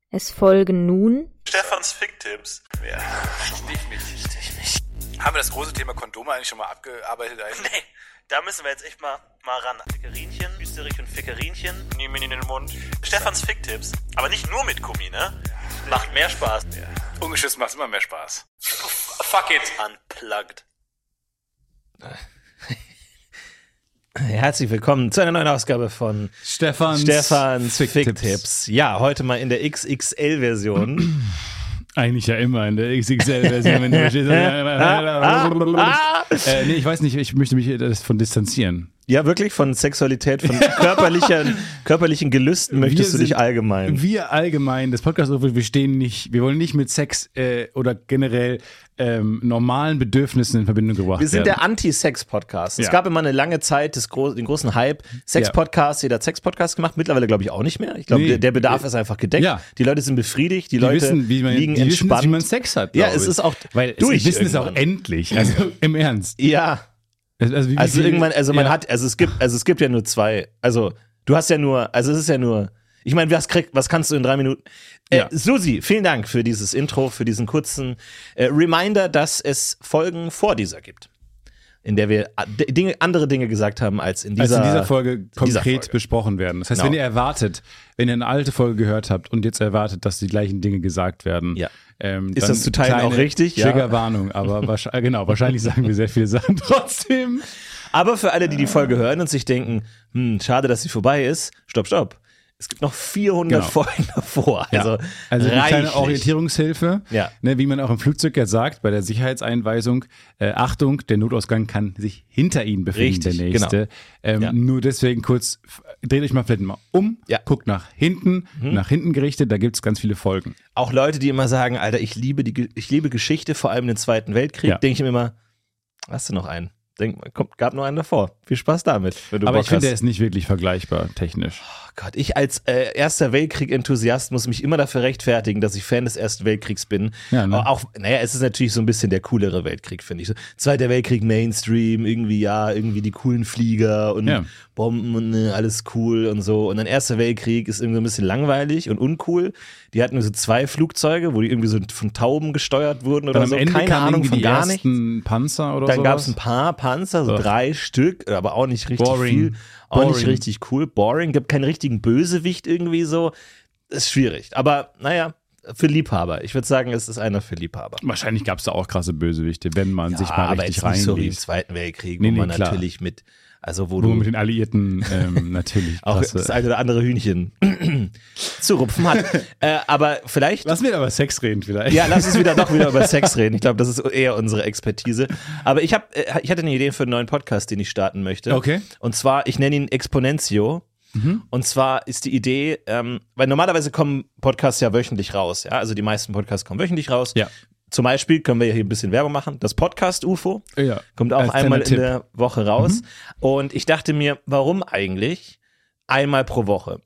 Es folgen nun Stefans Ficktipps. Ja, definitiv nicht. Haben wir das große Thema Kondome eigentlich schon mal abgearbeitet? Nee, da müssen wir jetzt echt mal ran. Fickerinchen, Österreich und Fickerinchen. Nehmen ihn in den Mund. Stefans Ficktipps. Aber nicht nur mit Gummi, ne? Macht mehr Spaß. Ja. Ungeschützt macht immer mehr Spaß. Fuck it. Unplugged. Herzlich willkommen zu einer neuen Ausgabe von Stefans Ficktipps. Ja, heute mal in der XXL-Version. Eigentlich ja immer in der XXL-Version. Wenn du verstehst. Nee, ich weiß nicht, ich möchte mich davon distanzieren. Ja, wirklich? Von Sexualität, von körperlichen Gelüsten möchtest du dich allgemein? Wir allgemein, das Podcast, wir wollen nicht mit Sex oder generell normalen Bedürfnissen in Verbindung gebracht werden. Wir sind der Anti-Sex-Podcast. Es gab immer eine lange Zeit den großen Hype. Sex-Podcast, jeder hat Sex-Podcast gemacht. Mittlerweile glaube ich auch nicht mehr. Ich glaube, der Bedarf ist einfach gedeckt. Ja. Die Leute sind befriedigt, die Leute liegen entspannt. Wie man Sex hat. Ja, es ist auch weil sie wissen es auch endlich. Also im Ernst. Ja. Also irgendwann, es gibt ja nur zwei. Also du hast ja nur, es ist ja nur. Ich meine, was kannst du in 3 Minuten? Susi, vielen Dank für dieses Intro, für diesen kurzen Reminder, dass es Folgen vor dieser gibt, in der wir andere Dinge gesagt haben, als in dieser Folge konkret besprochen werden. Das heißt, wenn ihr eine alte Folge gehört habt und jetzt erwartet, dass die gleichen Dinge gesagt werden, ist das zu teilen auch richtig? Triggerwarnung, aber wahrscheinlich sagen wir sehr viele Sachen trotzdem. Aber für alle, die die Folge hören und sich denken, schade, dass sie vorbei ist, stopp. Es gibt noch 400 Folgen davor. Also eine kleine Orientierungshilfe, wie man auch im Flugzeug ja sagt, bei der Sicherheitseinweisung, Achtung, der Notausgang kann sich hinter Ihnen befinden, der nächste. Genau. Nur deswegen kurz, dreht euch mal vielleicht mal um, guckt nach hinten gerichtet, da gibt es ganz viele Folgen. Auch Leute, die immer sagen, Alter, ich liebe Geschichte, vor allem den Zweiten Weltkrieg, denke ich mir immer, hast du noch einen? Gab nur einen davor. Viel Spaß damit. Aber ich finde, der ist nicht wirklich vergleichbar, technisch. Oh Gott, ich als Erster Weltkrieg-Enthusiast muss mich immer dafür rechtfertigen, dass ich Fan des Ersten Weltkriegs bin. Ja, ne? Es ist natürlich so ein bisschen der coolere Weltkrieg, finde ich. So, Zweiter Weltkrieg, Mainstream, irgendwie die coolen Flieger und Bomben und alles cool und so. Und dann Erster Weltkrieg ist irgendwie so ein bisschen langweilig und uncool. Die hatten nur so 2 Flugzeuge, wo die irgendwie so von Tauben gesteuert wurden oder so. Keine Ahnung von gar nichts. Panzer oder so. Dann gab es ein paar Panzer, so 3 Stück, aber auch nicht richtig viel. Auch nicht richtig cool. Boring. Gibt keinen richtigen Bösewicht irgendwie so. Ist schwierig. Aber naja, für Liebhaber. Ich würde sagen, es ist einer für Liebhaber. Wahrscheinlich gab es da auch krasse Bösewichte, wenn man sich mal richtig reinliest. So wie im Zweiten Weltkrieg, wo man natürlich mit wo du mit den Alliierten natürlich auch das eine oder andere Hühnchen zu rupfen hat. Aber vielleicht... Lass wir über Sex reden vielleicht. Ja, lass uns doch wieder über Sex reden. Ich glaube, das ist eher unsere Expertise. Aber ich hatte eine Idee für einen neuen Podcast, den ich starten möchte. Okay. Und zwar, ich nenne ihn Exponentio. Und zwar ist die Idee, weil normalerweise kommen Podcasts ja wöchentlich raus. Ja? Also die meisten Podcasts kommen wöchentlich raus. Ja. Zum Beispiel können wir hier ein bisschen Werbung machen. Das Podcast-UFO kommt auch einmal in der Woche raus. Und ich dachte mir, warum eigentlich einmal pro Woche?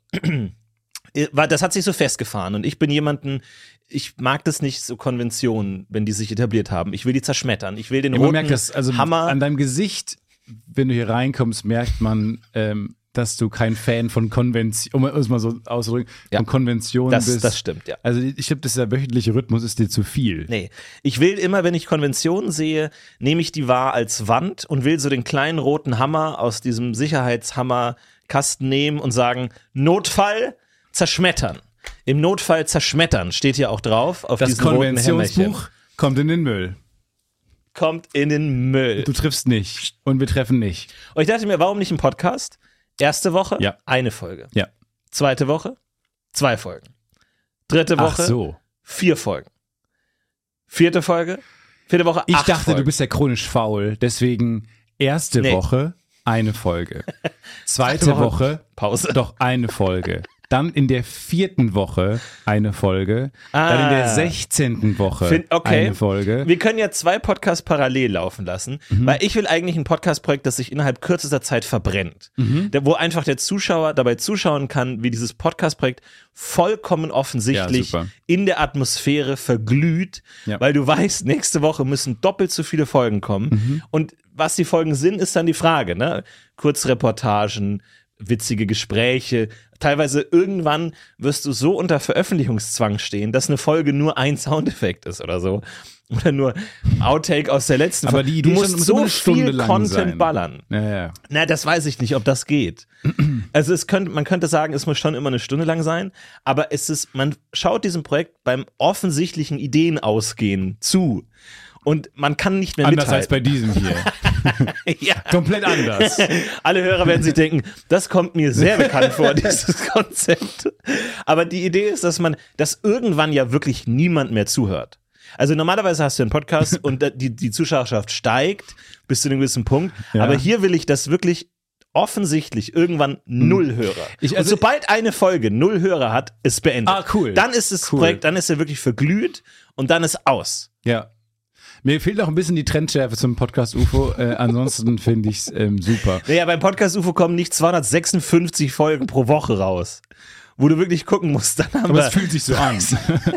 Das hat sich so festgefahren. Und ich bin ich mag das nicht, so Konventionen, wenn die sich etabliert haben. Ich will die zerschmettern. Ich will den roten merkt das, Hammer. An deinem Gesicht, wenn du hier reinkommst, merkt man, dass du kein Fan von Konvention, um es mal so auszudrücken, von Konventionen bist. Das stimmt, ja. Also ich glaube, dieser wöchentliche Rhythmus ist dir zu viel. Nee, ich will immer, wenn ich Konventionen sehe, nehme ich die wahr als Wand und will so den kleinen roten Hammer aus diesem Sicherheitshammerkasten nehmen und sagen, Notfall zerschmettern. Im Notfall zerschmettern steht hier auch drauf auf diesem roten Hämmerchen. Das Konventionsbuch kommt in den Müll. Kommt in den Müll. Du triffst nicht und wir treffen nicht. Und ich dachte mir, warum nicht ein Podcast? Erste Woche, eine Folge. Ja. Zweite Woche, 2 Folgen. Dritte Woche, 4 Folgen. Vierte Woche, 8 Folgen. Ich dachte, du bist ja chronisch faul, deswegen erste Woche, eine Folge. Zweite Woche, Pause. Doch eine Folge. Dann in der 4. Woche eine Folge. Dann in der 16. Woche eine Folge. Wir können ja 2 Podcasts parallel laufen lassen, weil ich will eigentlich ein Podcast-Projekt, das sich innerhalb kürzester Zeit verbrennt. Wo einfach der Zuschauer dabei zuschauen kann, wie dieses Podcast-Projekt vollkommen offensichtlich in der Atmosphäre verglüht, weil du weißt, nächste Woche müssen doppelt so viele Folgen kommen. Und was die Folgen sind, ist dann die Frage, ne? Kurzreportagen, witzige Gespräche. Teilweise irgendwann wirst du so unter Veröffentlichungszwang stehen, dass eine Folge nur ein Soundeffekt ist oder so. Oder nur Outtake aus der letzten Folge. Aber du musst so viel Content ballern. Ja. Na, das weiß ich nicht, ob das geht. Also man könnte sagen, es muss schon immer eine Stunde lang sein, aber man schaut diesem Projekt beim offensichtlichen Ideenausgehen zu. Und man kann nicht mehr anders mithalten. Als bei diesem hier. Ja. Komplett anders. Alle Hörer werden sich denken, das kommt mir sehr bekannt vor, dieses Konzept. Aber die Idee ist, dass irgendwann ja wirklich niemand mehr zuhört. Also normalerweise hast du einen Podcast und die Zuschauerschaft steigt bis zu einem gewissen Punkt. Ja. Aber hier will ich, dass wirklich offensichtlich irgendwann 0 Hörer. Und sobald eine Folge 0 Hörer hat, ist beendet. Ah, cool. Dann ist das Projekt, dann ist er wirklich verglüht und dann ist aus. Ja. Mir fehlt auch ein bisschen die Trendschärfe zum Podcast UFO. Ansonsten finde ich es super. Naja, beim Podcast UFO kommen nicht 256 Folgen pro Woche raus, wo du wirklich gucken musst. Aber es fühlt sich so an.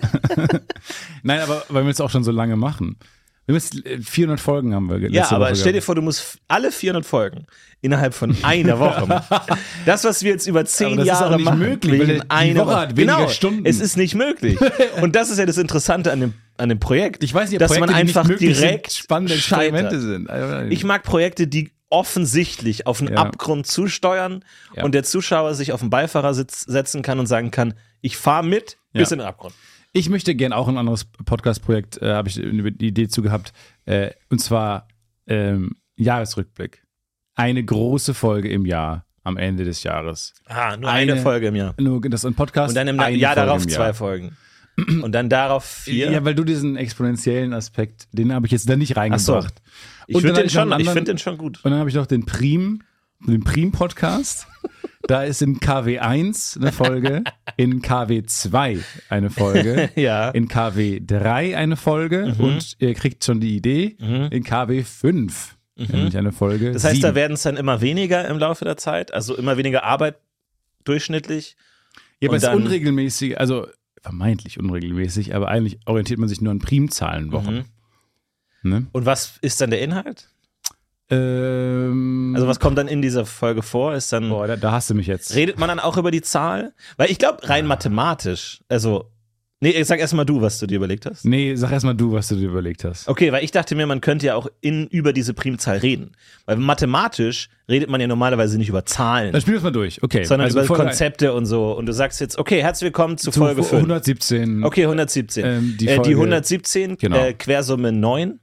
Nein, aber weil wir es auch schon so lange machen. Wir müssen 400 Folgen haben wir. Ja, aber stell dir vor, du musst alle 400 Folgen innerhalb von einer Woche machen. Das, was wir jetzt über 10 Jahre ist machen, möglich, weil eine die Woche hat weniger Stunden. Es ist nicht möglich. Und das ist ja das Interessante an dem Projekt. Ich weiß nicht, dass Projekte, man einfach direkt spannende Experimente sind. Ich mag Projekte, die offensichtlich auf einen Abgrund zusteuern und der Zuschauer sich auf den Beifahrersitz setzen kann und sagen kann, ich fahre mit bis in den Abgrund. Ich möchte gern auch ein anderes Podcast-Projekt, habe ich die Idee zu gehabt, und zwar Jahresrückblick. Eine große Folge im Jahr am Ende des Jahres. Nur eine Folge im Jahr. Nur das ist ein Podcast. Und dann im Jahr darauf 2 Folgen. Und dann darauf 4. Ja, weil du diesen exponentiellen Aspekt, den habe ich jetzt da nicht reingebracht. Ach so. Ich finde den schon gut. Und dann habe ich noch den Prim-Podcast. Da ist in KW1 eine Folge, in KW2 eine Folge, in KW3 eine Folge und ihr kriegt schon die Idee, in KW5 nämlich eine Folge. Das heißt, 7. da werden es dann immer weniger im Laufe der Zeit, also immer weniger Arbeit durchschnittlich. Ja, aber es ist unregelmäßig, also vermeintlich unregelmäßig, aber eigentlich orientiert man sich nur an Primzahlenwochen. Ne? Und was ist dann der Inhalt? Also was kommt dann in dieser Folge vor? Ist dann, da hast du mich jetzt. Redet man dann auch über die Zahl? Weil ich glaube, rein mathematisch, sag erstmal du, was du dir überlegt hast. Nee, sag erstmal du, was du dir überlegt hast. Okay, weil ich dachte mir, man könnte ja auch über diese Primzahl reden. Weil mathematisch redet man ja normalerweise nicht über Zahlen. Dann spiel das mal durch, okay. Sondern über Konzepte und so. Und du sagst jetzt, okay, herzlich willkommen zu Folge 5. 117. Okay, 117. Die 117, genau. Quersumme 9.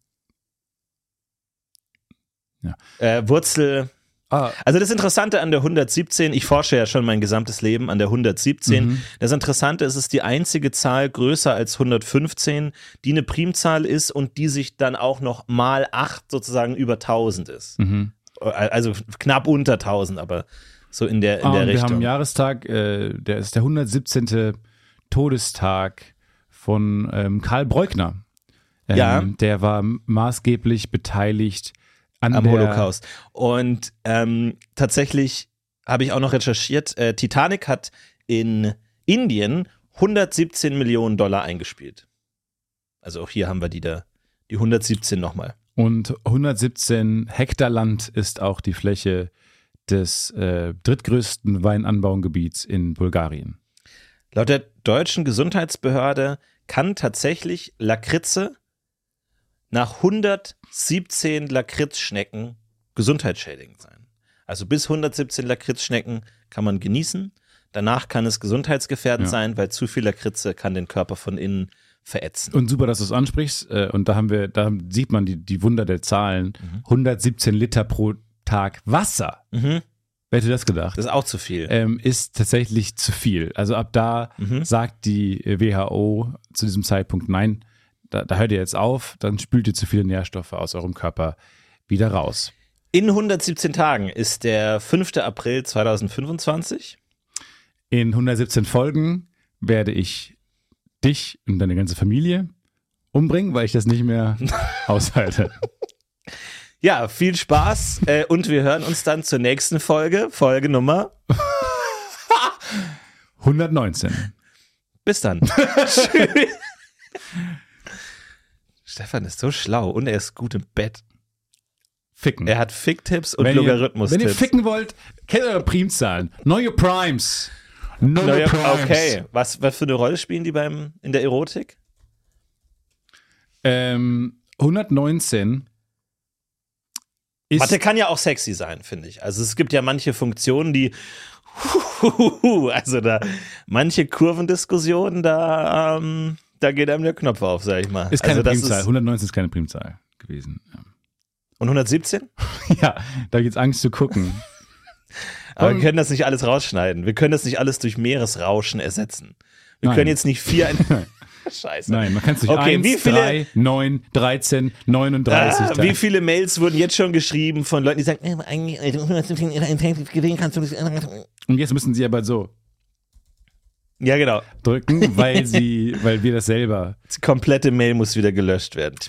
Ja. Wurzel. Also das Interessante an der 117, ich forsche ja schon mein gesamtes Leben an der 117. Das Interessante ist, es ist die einzige Zahl größer als 115, die eine Primzahl ist und die sich dann auch noch mal 8 sozusagen über 1000 ist. Also knapp unter 1000, aber so in der Richtung. Wir haben einen Jahrestag, der ist der 117. Todestag von Karl Breukner. Der war maßgeblich beteiligt am Holocaust. Und tatsächlich habe ich auch noch recherchiert, Titanic hat in Indien 117 Millionen $117 eingespielt. Also auch hier haben wir die 117 nochmal. Und 117 Hektar Land ist auch die Fläche des drittgrößten Weinanbaugebiets in Bulgarien. Laut der deutschen Gesundheitsbehörde kann tatsächlich Lakritze nach 117 Lakritzschnecken gesundheitsschädigend sein. Also bis 117 Lakritzschnecken kann man genießen. Danach kann es gesundheitsgefährdend sein, weil zu viel Lakritze kann den Körper von innen verätzen. Und super, dass du es ansprichst. Und da sieht man die Wunder der Zahlen. 117 Liter pro Tag Wasser. Wer hätte das gedacht? Das ist auch zu viel. Ist tatsächlich zu viel. Also ab da sagt die WHO zu diesem Zeitpunkt, nein, da hört ihr jetzt auf, dann spült ihr zu viele Nährstoffe aus eurem Körper wieder raus. In 117 Tagen ist der 5. April 2025. In 117 Folgen werde ich dich und deine ganze Familie umbringen, weil ich das nicht mehr aushalte. Ja, viel Spaß und wir hören uns dann zur nächsten Folge Nummer 119. Bis dann. Tschüss. Stefan ist so schlau und er ist gut im Bett. Ficken. Er hat Ficktipps und Logarithmus-Tipps. Wenn ihr ficken wollt, kennt eure Primzahlen. Neue Primes. Neue Primes. Okay, was für eine Rolle spielen die in der Erotik? 119 ist... Mathe kann ja auch sexy sein, finde ich. Also es gibt ja manche Funktionen, die also da manche Kurvendiskussionen, da geht einem der Knopf auf, sag ich mal. Ist keine Primzahl. 119 ist keine Primzahl gewesen. Ja. Und 117? Ja, da gibt's Angst zu gucken. Aber wir können das nicht alles rausschneiden. Wir können das nicht alles durch Meeresrauschen ersetzen. Wir können jetzt nicht 4... Scheiße. Nein, man kann es durch 1, 3, 9, 13, 39 wie viele Mails wurden jetzt schon geschrieben von Leuten, die sagen, und jetzt müssen sie aber so ja, genau. drücken, weil wir das selber... Die komplette Mail muss wieder gelöscht werden.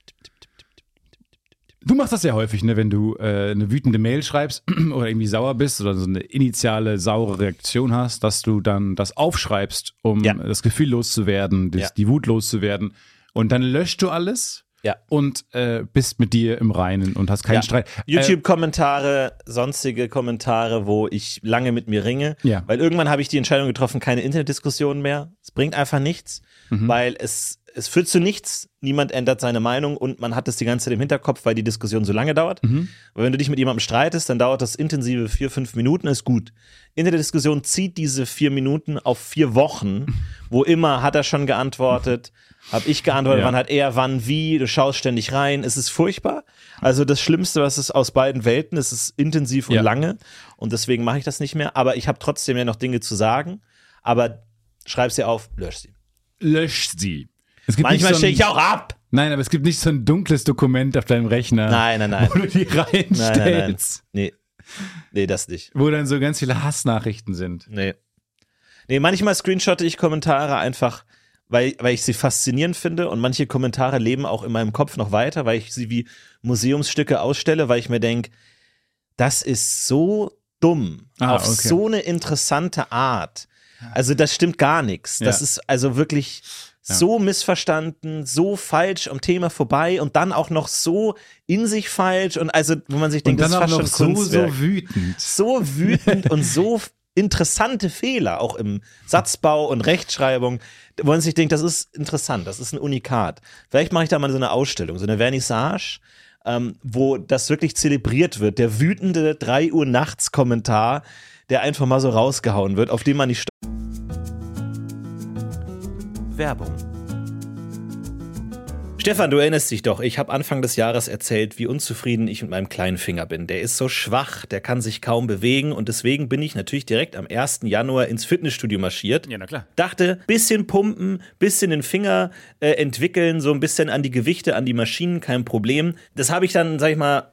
Du machst das ja häufig, ne, wenn du eine wütende Mail schreibst oder irgendwie sauer bist oder so eine initiale saure Reaktion hast, dass du dann das aufschreibst, um das Gefühl loszuwerden, die Wut loszuwerden. Und dann löscht du alles und bist mit dir im Reinen und hast keinen Streit. YouTube-Kommentare, sonstige Kommentare, wo ich lange mit mir ringe, weil irgendwann habe ich die Entscheidung getroffen, keine Internetdiskussionen mehr. Es bringt einfach nichts, weil es führt zu nichts, niemand ändert seine Meinung und man hat es die ganze Zeit im Hinterkopf, weil die Diskussion so lange dauert. Aber wenn du dich mit jemandem streitest, dann dauert das intensive 4-5 Minuten, ist gut. In der Diskussion zieht diese 4 Minuten auf 4 Wochen, wo immer hat er schon geantwortet, habe ich geantwortet, wann hat er, wann, wie, du schaust ständig rein, es ist furchtbar. Also das Schlimmste, was ist aus beiden Welten, es ist intensiv und lange und deswegen mache ich das nicht mehr, aber ich habe trotzdem ja noch Dinge zu sagen, aber schreib sie auf, lösch sie. Lösch sie. Manchmal stehe ich auch ab. Nein, aber es gibt nicht so ein dunkles Dokument auf deinem Rechner. Nein. Wo du die reinstellst. Nein. Nee, das nicht. Wo dann so ganz viele Hassnachrichten sind. Nee, manchmal screenshotte ich Kommentare einfach, weil ich sie faszinierend finde und manche Kommentare leben auch in meinem Kopf noch weiter, weil ich sie wie Museumsstücke ausstelle, weil ich mir denke, das ist so dumm, auf so eine interessante Art. Also das stimmt gar nichts. Das ist also wirklich... so missverstanden, so falsch am Thema vorbei und dann auch noch so in sich falsch und also, wo man sich denkt, das ist fast schon Kunstwerk. So wütend. So wütend und so interessante Fehler, auch im Satzbau und Rechtschreibung, wo man sich denkt, das ist interessant, das ist ein Unikat. Vielleicht mache ich da mal so eine Ausstellung, so eine Vernissage, wo das wirklich zelebriert wird, der wütende 3 Uhr nachts Kommentar, der einfach mal so rausgehauen wird, auf den man nicht Werbung. Stefan, du erinnerst dich doch, ich habe Anfang des Jahres erzählt, wie unzufrieden ich mit meinem kleinen Finger bin. Der ist so schwach, der kann sich kaum bewegen und deswegen bin ich natürlich direkt am 1. Januar ins Fitnessstudio marschiert. Ja, na klar. Dachte, bisschen pumpen, bisschen den Finger entwickeln, so ein bisschen an die Gewichte, an die Maschinen, kein Problem. Das habe ich dann, sag ich mal,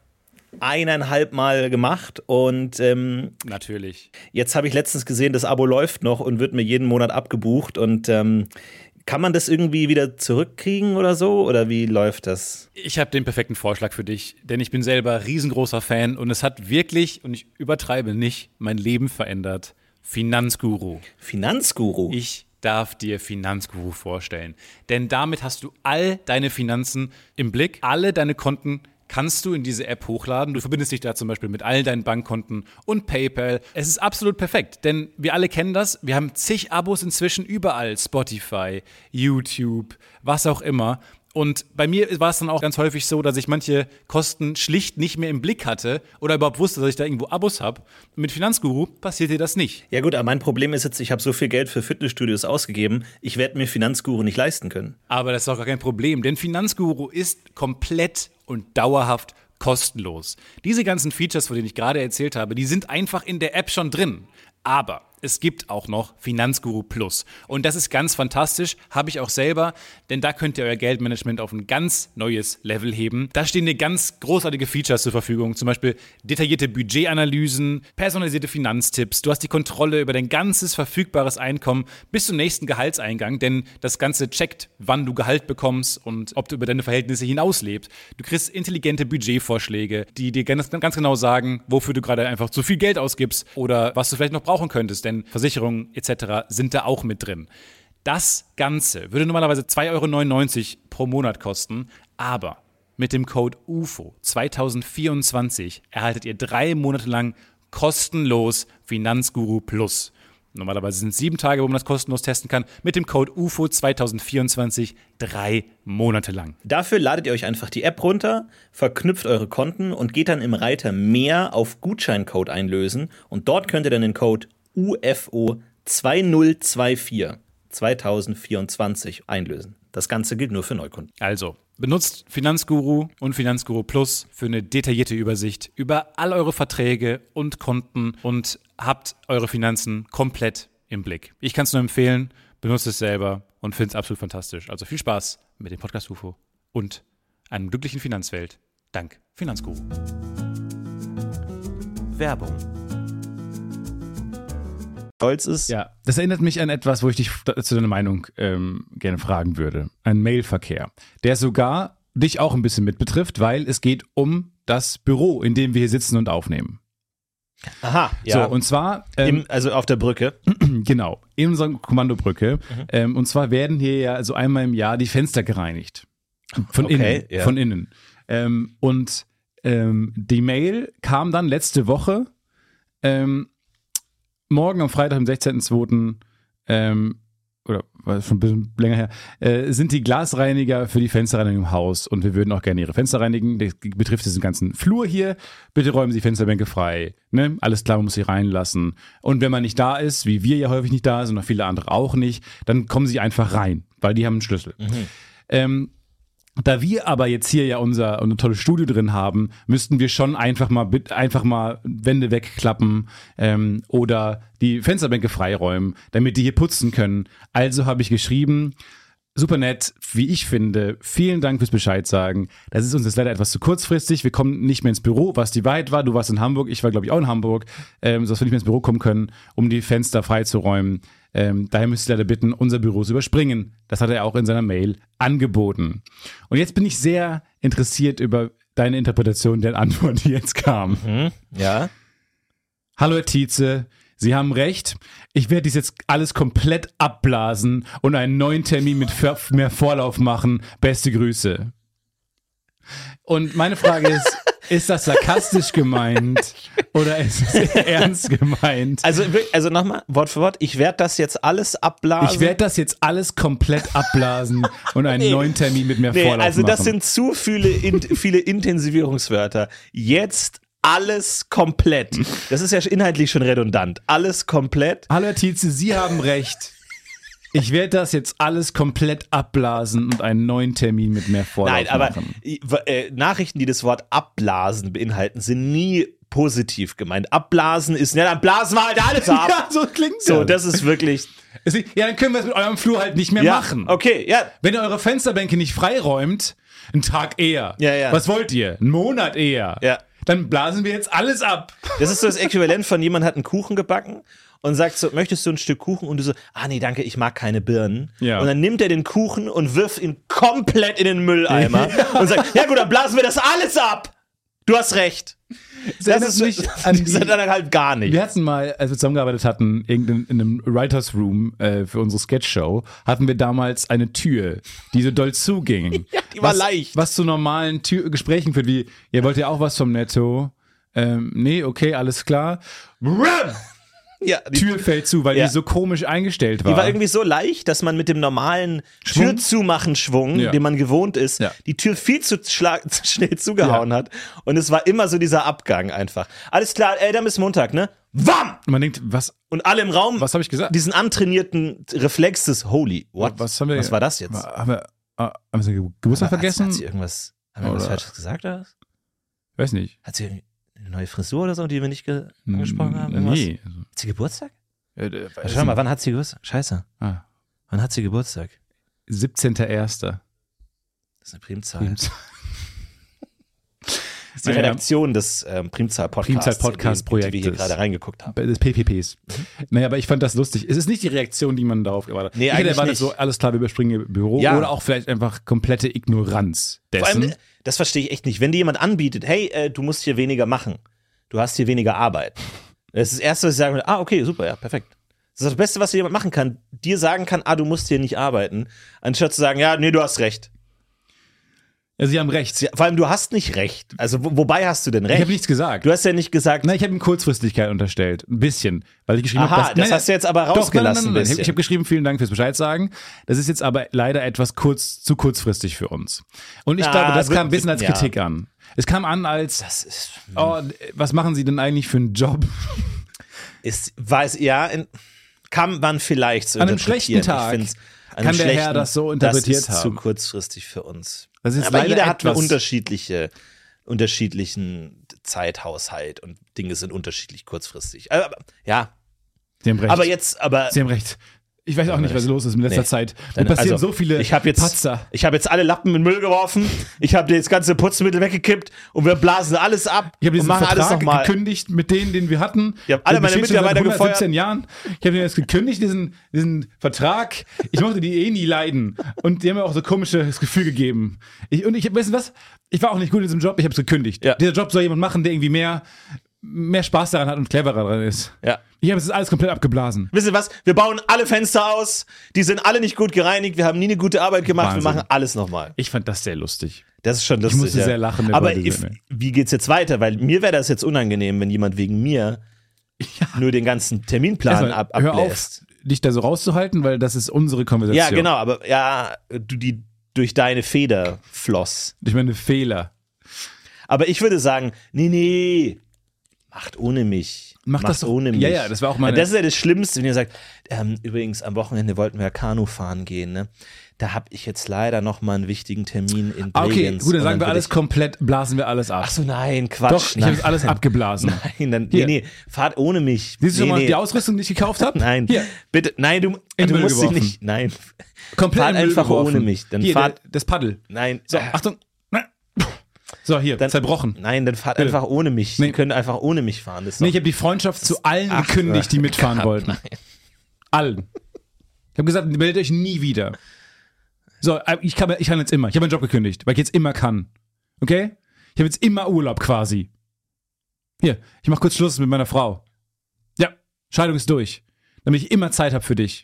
1,5 Mal gemacht und natürlich. Jetzt habe ich letztens gesehen, das Abo läuft noch und wird mir jeden Monat abgebucht und kann man das irgendwie wieder zurückkriegen oder so? Oder wie läuft das? Ich habe den perfekten Vorschlag für dich, denn ich bin selber riesengroßer Fan und es hat wirklich, und ich übertreibe nicht, mein Leben verändert. Finanzguru. Finanzguru? Ich darf dir Finanzguru vorstellen, denn damit hast du all deine Finanzen im Blick, alle deine Konten kannst du in diese App hochladen. Du verbindest dich da zum Beispiel mit all deinen Bankkonten und PayPal. Es ist absolut perfekt, denn wir alle kennen das. Wir haben zig Abos inzwischen überall. Spotify, YouTube, was auch immer. Und bei mir war es dann auch ganz häufig so, dass ich manche Kosten schlicht nicht mehr im Blick hatte oder überhaupt wusste, dass ich da irgendwo Abos habe. Mit Finanzguru passiert dir das nicht. Ja gut, aber mein Problem ist jetzt, ich habe so viel Geld für Fitnessstudios ausgegeben, ich werde mir Finanzguru nicht leisten können. Aber das ist doch gar kein Problem, denn Finanzguru ist komplett und dauerhaft kostenlos. Diese ganzen Features, von denen ich gerade erzählt habe, die sind einfach in der App schon drin. Aber es gibt auch noch Finanzguru Plus. Und das ist ganz fantastisch, habe ich auch selber, denn da könnt ihr euer Geldmanagement auf ein ganz neues Level heben. Da stehen dir ganz großartige Features zur Verfügung, zum Beispiel detaillierte Budgetanalysen, personalisierte Finanztipps. Du hast die Kontrolle über dein ganzes verfügbares Einkommen bis zum nächsten Gehaltseingang, denn das Ganze checkt, wann du Gehalt bekommst und ob du über deine Verhältnisse hinauslebst. Du kriegst intelligente Budgetvorschläge, die dir ganz genau sagen, wofür du gerade einfach zu viel Geld ausgibst oder was du vielleicht noch brauchen könntest, denn Versicherungen etc. sind da auch mit drin. Das Ganze würde normalerweise 2,99 € pro Monat kosten, aber Mit dem Code UFO 2024 erhaltet ihr 3 Monate lang kostenlos Finanzguru Plus. Normalerweise sind es 7 Tage, wo man das kostenlos testen kann. Mit dem Code UFO 2024 3 Monate lang. Dafür ladet ihr euch einfach die App runter, verknüpft eure Konten und geht dann im Reiter Mehr auf Gutscheincode einlösen. Und dort könnt ihr dann den Code UFO 2024 2024 einlösen. Das Ganze gilt nur für Neukunden. Also, benutzt Finanzguru und Finanzguru Plus für eine detaillierte Übersicht über all eure Verträge und Konten und habt eure Finanzen komplett im Blick. Ich kann es nur empfehlen, benutzt es selber und finde es absolut fantastisch. Also viel Spaß mit dem Podcast UFO und einem glücklichen Finanzwelt. Dank Finanzguru. Werbung. Stolz ist. Ja, das erinnert mich an etwas, wo ich dich zu deiner Meinung gerne fragen würde. Ein Mailverkehr, der sogar dich auch ein bisschen mit betrifft, weil es geht um das Büro, in dem wir hier sitzen und aufnehmen. Aha, ja. So, und zwar also auf der Brücke. Genau, in unserer Kommandobrücke. Und zwar werden hier ja so einmal im Jahr die Fenster gereinigt. Von innen. Und die Mail kam dann letzte Woche, morgen am Freitag, am 16.02., oder war schon ein bisschen länger her, sind die Glasreiniger für die Fensterreinigung im Haus und wir würden auch gerne Ihre Fenster reinigen. Das betrifft diesen ganzen Flur hier. Bitte räumen Sie Fensterbänke frei. Ne? Alles klar, man muss sie reinlassen. Und wenn man nicht da ist, wie wir ja häufig nicht da sind und viele andere auch nicht, dann kommen Sie einfach rein, weil die haben einen Schlüssel. Da wir aber jetzt hier ja unser tolles Studio drin haben, müssten wir schon einfach mal Wände wegklappen oder die Fensterbänke freiräumen, damit die hier putzen können. Also habe ich geschrieben, super nett, wie ich finde, vielen Dank fürs Bescheid sagen. Das ist uns jetzt leider etwas zu kurzfristig, wir kommen nicht mehr ins Büro, was die Wahrheit war. Du warst in Hamburg, ich war glaube ich auch in Hamburg, sodass wir nicht mehr ins Büro kommen können, um die Fenster freizuräumen. Daher müsst ihr leider bitten, unser Büro zu überspringen. Das hat er auch in seiner Mail angeboten. Und jetzt bin ich sehr interessiert über deine Interpretation der Antwort, die jetzt kam. Ja. Hallo Herr Tietze, Sie haben recht. Ich werde dies jetzt alles komplett abblasen und einen neuen Termin mit mehr Vorlauf machen. Beste Grüße. Und meine Frage ist das sarkastisch gemeint oder ist es ernst gemeint? Also nochmal, Wort für Wort, ich werde das jetzt alles abblasen. Ich werde das jetzt alles komplett abblasen und einen neuen Termin mit mehr Vorlauf machen. Also das sind zu viele Intensivierungswörter. Jetzt alles komplett. Das ist ja inhaltlich schon redundant. Alles komplett. Hallo Herr Tietze, Sie haben recht. Ich werde das jetzt alles komplett abblasen und einen neuen Termin mit mehr Vorlauf machen. Nein, aber Nachrichten, die das Wort abblasen beinhalten, sind nie positiv gemeint. Abblasen ist, ja, dann blasen wir halt alles ab. Ja, so klingt das. So, das ist wirklich... Ja, dann können wir es mit eurem Flur halt nicht mehr machen. Okay, ja. Wenn ihr eure Fensterbänke nicht freiräumt, einen Tag eher. Ja. Was wollt ihr? Einen Monat eher. Ja. Dann blasen wir jetzt alles ab. Das ist so das Äquivalent von jemand hat einen Kuchen gebacken und sagt so, möchtest du ein Stück Kuchen? Und du so, nee, danke, ich mag keine Birnen. Ja. Und dann nimmt er den Kuchen und wirft ihn komplett in den Mülleimer und sagt, ja gut, dann blasen wir das alles ab. Du hast recht. Das ist nicht dann halt gar nicht. Wir hatten mal, als wir zusammengearbeitet hatten, in einem Writers Room für unsere Sketchshow, hatten wir damals eine Tür, die so doll zuging. Ja, die war leicht. Was zu normalen Gesprächen führt, wie, ihr wollt ja auch was vom Netto? Nee, okay, alles klar. Ja, die Tür fällt zu, weil die so komisch eingestellt war. Die war irgendwie so leicht, dass man mit dem normalen Türzumachen-Schwung, den man gewohnt ist, die Tür viel zu schnell zugehauen hat. Und es war immer so dieser Abgang einfach. Alles klar, dann ist Montag, ne? Wam! Und man denkt, was? Und alle im Raum, was habe ich gesagt? Diesen antrainierten Reflex des Holy, what? Was war das jetzt? Haben wir Geburtstag vergessen? Hat sie irgendwas, haben wir was Falsches gesagt oder was? Weiß nicht. Hat sie eine neue Frisur oder so, die wir nicht angesprochen haben? Irgendwas? Nee. Hat sie Geburtstag? Schau mal, wann hat sie Geburtstag? Scheiße. Wann hat sie Geburtstag? 17.01. Das ist eine Primzahl. Das ist die Redaktion des Primzahl-Podcast-Projektes, die wir hier gerade reingeguckt haben. Des PPPs. Naja, aber ich fand das lustig. Es ist nicht die Reaktion, die man darauf erwartet. Nee, ich hätte erwartet, so, alles klar, wir überspringen ihr Büro. Oder auch vielleicht einfach komplette Ignoranz dessen. Vor allem, das verstehe ich echt nicht. Wenn dir jemand anbietet, hey, du musst hier weniger machen. Du hast hier weniger Arbeit. Das ist das Erste, was ich sagen würde, okay, super, ja, perfekt. Das ist das Beste, was dir jemand machen kann. Dir sagen kann, du musst hier nicht arbeiten. Anstatt zu sagen, ja, nee, du hast recht. Ja, Sie haben recht. Vor allem, du hast nicht recht. Also, wobei hast du denn recht? Ich habe nichts gesagt. Du hast ja nicht gesagt. Nein, ich habe ihm Kurzfristigkeit unterstellt. Ein bisschen. Weil ich geschrieben habe, das hast du jetzt aber rausgelassen. Nein. Ich habe geschrieben, vielen Dank fürs Bescheid sagen. Das ist jetzt aber leider etwas zu kurzfristig für uns. Und ich glaube, das kam ein bisschen als Kritik an. Es kam an als, was machen Sie denn eigentlich für einen Job? Kann man vielleicht so an einem schlechten Tag kann der Herr das so interpretiert haben. Das ist zu kurzfristig für uns. Aber jeder hat einen unterschiedlichen Zeithaushalt und Dinge sind unterschiedlich kurzfristig. Aber, ja. Sie haben recht. Sie haben recht. Ich weiß auch nicht, was los ist in letzter Zeit. Da passieren so viele Patzer. Ich habe jetzt alle Lappen in den Müll geworfen, ich habe das ganze Putzmittel weggekippt und wir blasen alles ab und machen alles nochmal. Gekündigt mit denen, den wir hatten. Ich habe alle meine Mitarbeiter gefeuert. 17 Jahren. Ich habe denen jetzt gekündigt, diesen Vertrag. Ich mochte die nie leiden. Und die haben mir auch so komisches Gefühl gegeben. Weißt du was? Ich war auch nicht gut in diesem Job, ich habe es gekündigt. Ja. Dieser Job soll jemand machen, der irgendwie mehr Spaß daran hat und cleverer daran ist. Ja. Ich habe es alles komplett abgeblasen. Wisst ihr was? Wir bauen alle Fenster aus. Die sind alle nicht gut gereinigt. Wir haben nie eine gute Arbeit gemacht. Wahnsinn. Wir machen alles nochmal. Ich fand das sehr lustig. Das ist schon lustig. Ich musste sehr lachen. Aber wie geht's jetzt weiter? Weil mir wäre das jetzt unangenehm, wenn jemand wegen mir nur den ganzen Terminplan ablässt. Hör auf, dich da so rauszuhalten, weil das ist unsere Konversation. Ja, genau. Aber die durch deine Feder floss. Durch meine Fehler. Aber ich würde sagen, nee. Macht ohne mich. Macht das ohne mich. Ja, das war auch meine. Das ist ja das Schlimmste, wenn ihr sagt, übrigens, am Wochenende wollten wir ja Kanu fahren gehen, ne? Da habe ich jetzt leider noch mal einen wichtigen Termin in Bregenz. Okay, gut, dann sagen wir alles komplett, blasen wir alles ab. Ach so, nein, Quatsch. Doch, ich habe jetzt alles abgeblasen. Nein, nee, fahrt ohne mich. Siehst du schon mal die Ausrüstung, die ich gekauft habe? Nein, hier. Bitte, nein, du musst dich nicht, nein. Komplett fahrt einfach ohne mich. Dann fahrt das Paddel. Nein. So, Achtung. So, hier, dann, zerbrochen. Nein, dann fahrt einfach ohne mich. Nee. Ihr könnt einfach ohne mich fahren. Ich habe die Freundschaft zu allen gekündigt, die mitfahren wollten. Nein. Allen. Ich habe gesagt, meldet euch nie wieder. So, ich kann jetzt immer. Ich habe meinen Job gekündigt, weil ich jetzt immer kann. Okay? Ich habe jetzt immer Urlaub quasi. Hier, ich mache kurz Schluss mit meiner Frau. Ja, Scheidung ist durch. Damit ich immer Zeit habe für dich.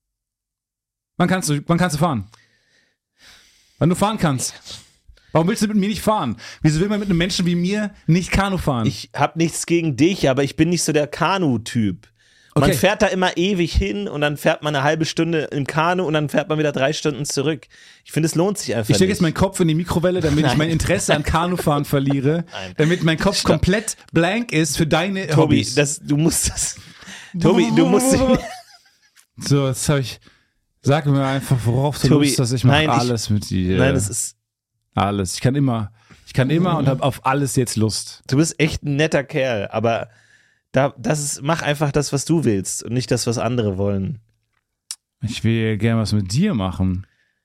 Wann kannst du fahren? Wann du fahren kannst. Warum willst du mit mir nicht fahren? Wieso will man mit einem Menschen wie mir nicht Kanu fahren? Ich habe nichts gegen dich, aber ich bin nicht so der Kanu-Typ. Man fährt da immer ewig hin und dann fährt man eine halbe Stunde im Kanu und dann fährt man wieder 3 Stunden zurück. Ich finde, es lohnt sich einfach nicht. Ich stecke jetzt meinen Kopf in die Mikrowelle, damit ich mein Interesse an Kanufahren verliere. Damit mein Kopf komplett blank ist für deine Hobbys. Du musst dich nicht. So, jetzt habe ich. Sag mir einfach, worauf du Lust hast. Ich mache alles mit dir. Nein, das ist. Alles. Ich kann immer und habe auf alles jetzt Lust. Du bist echt ein netter Kerl, aber mach einfach das, was du willst und nicht das, was andere wollen. Ich will gerne was mit dir machen.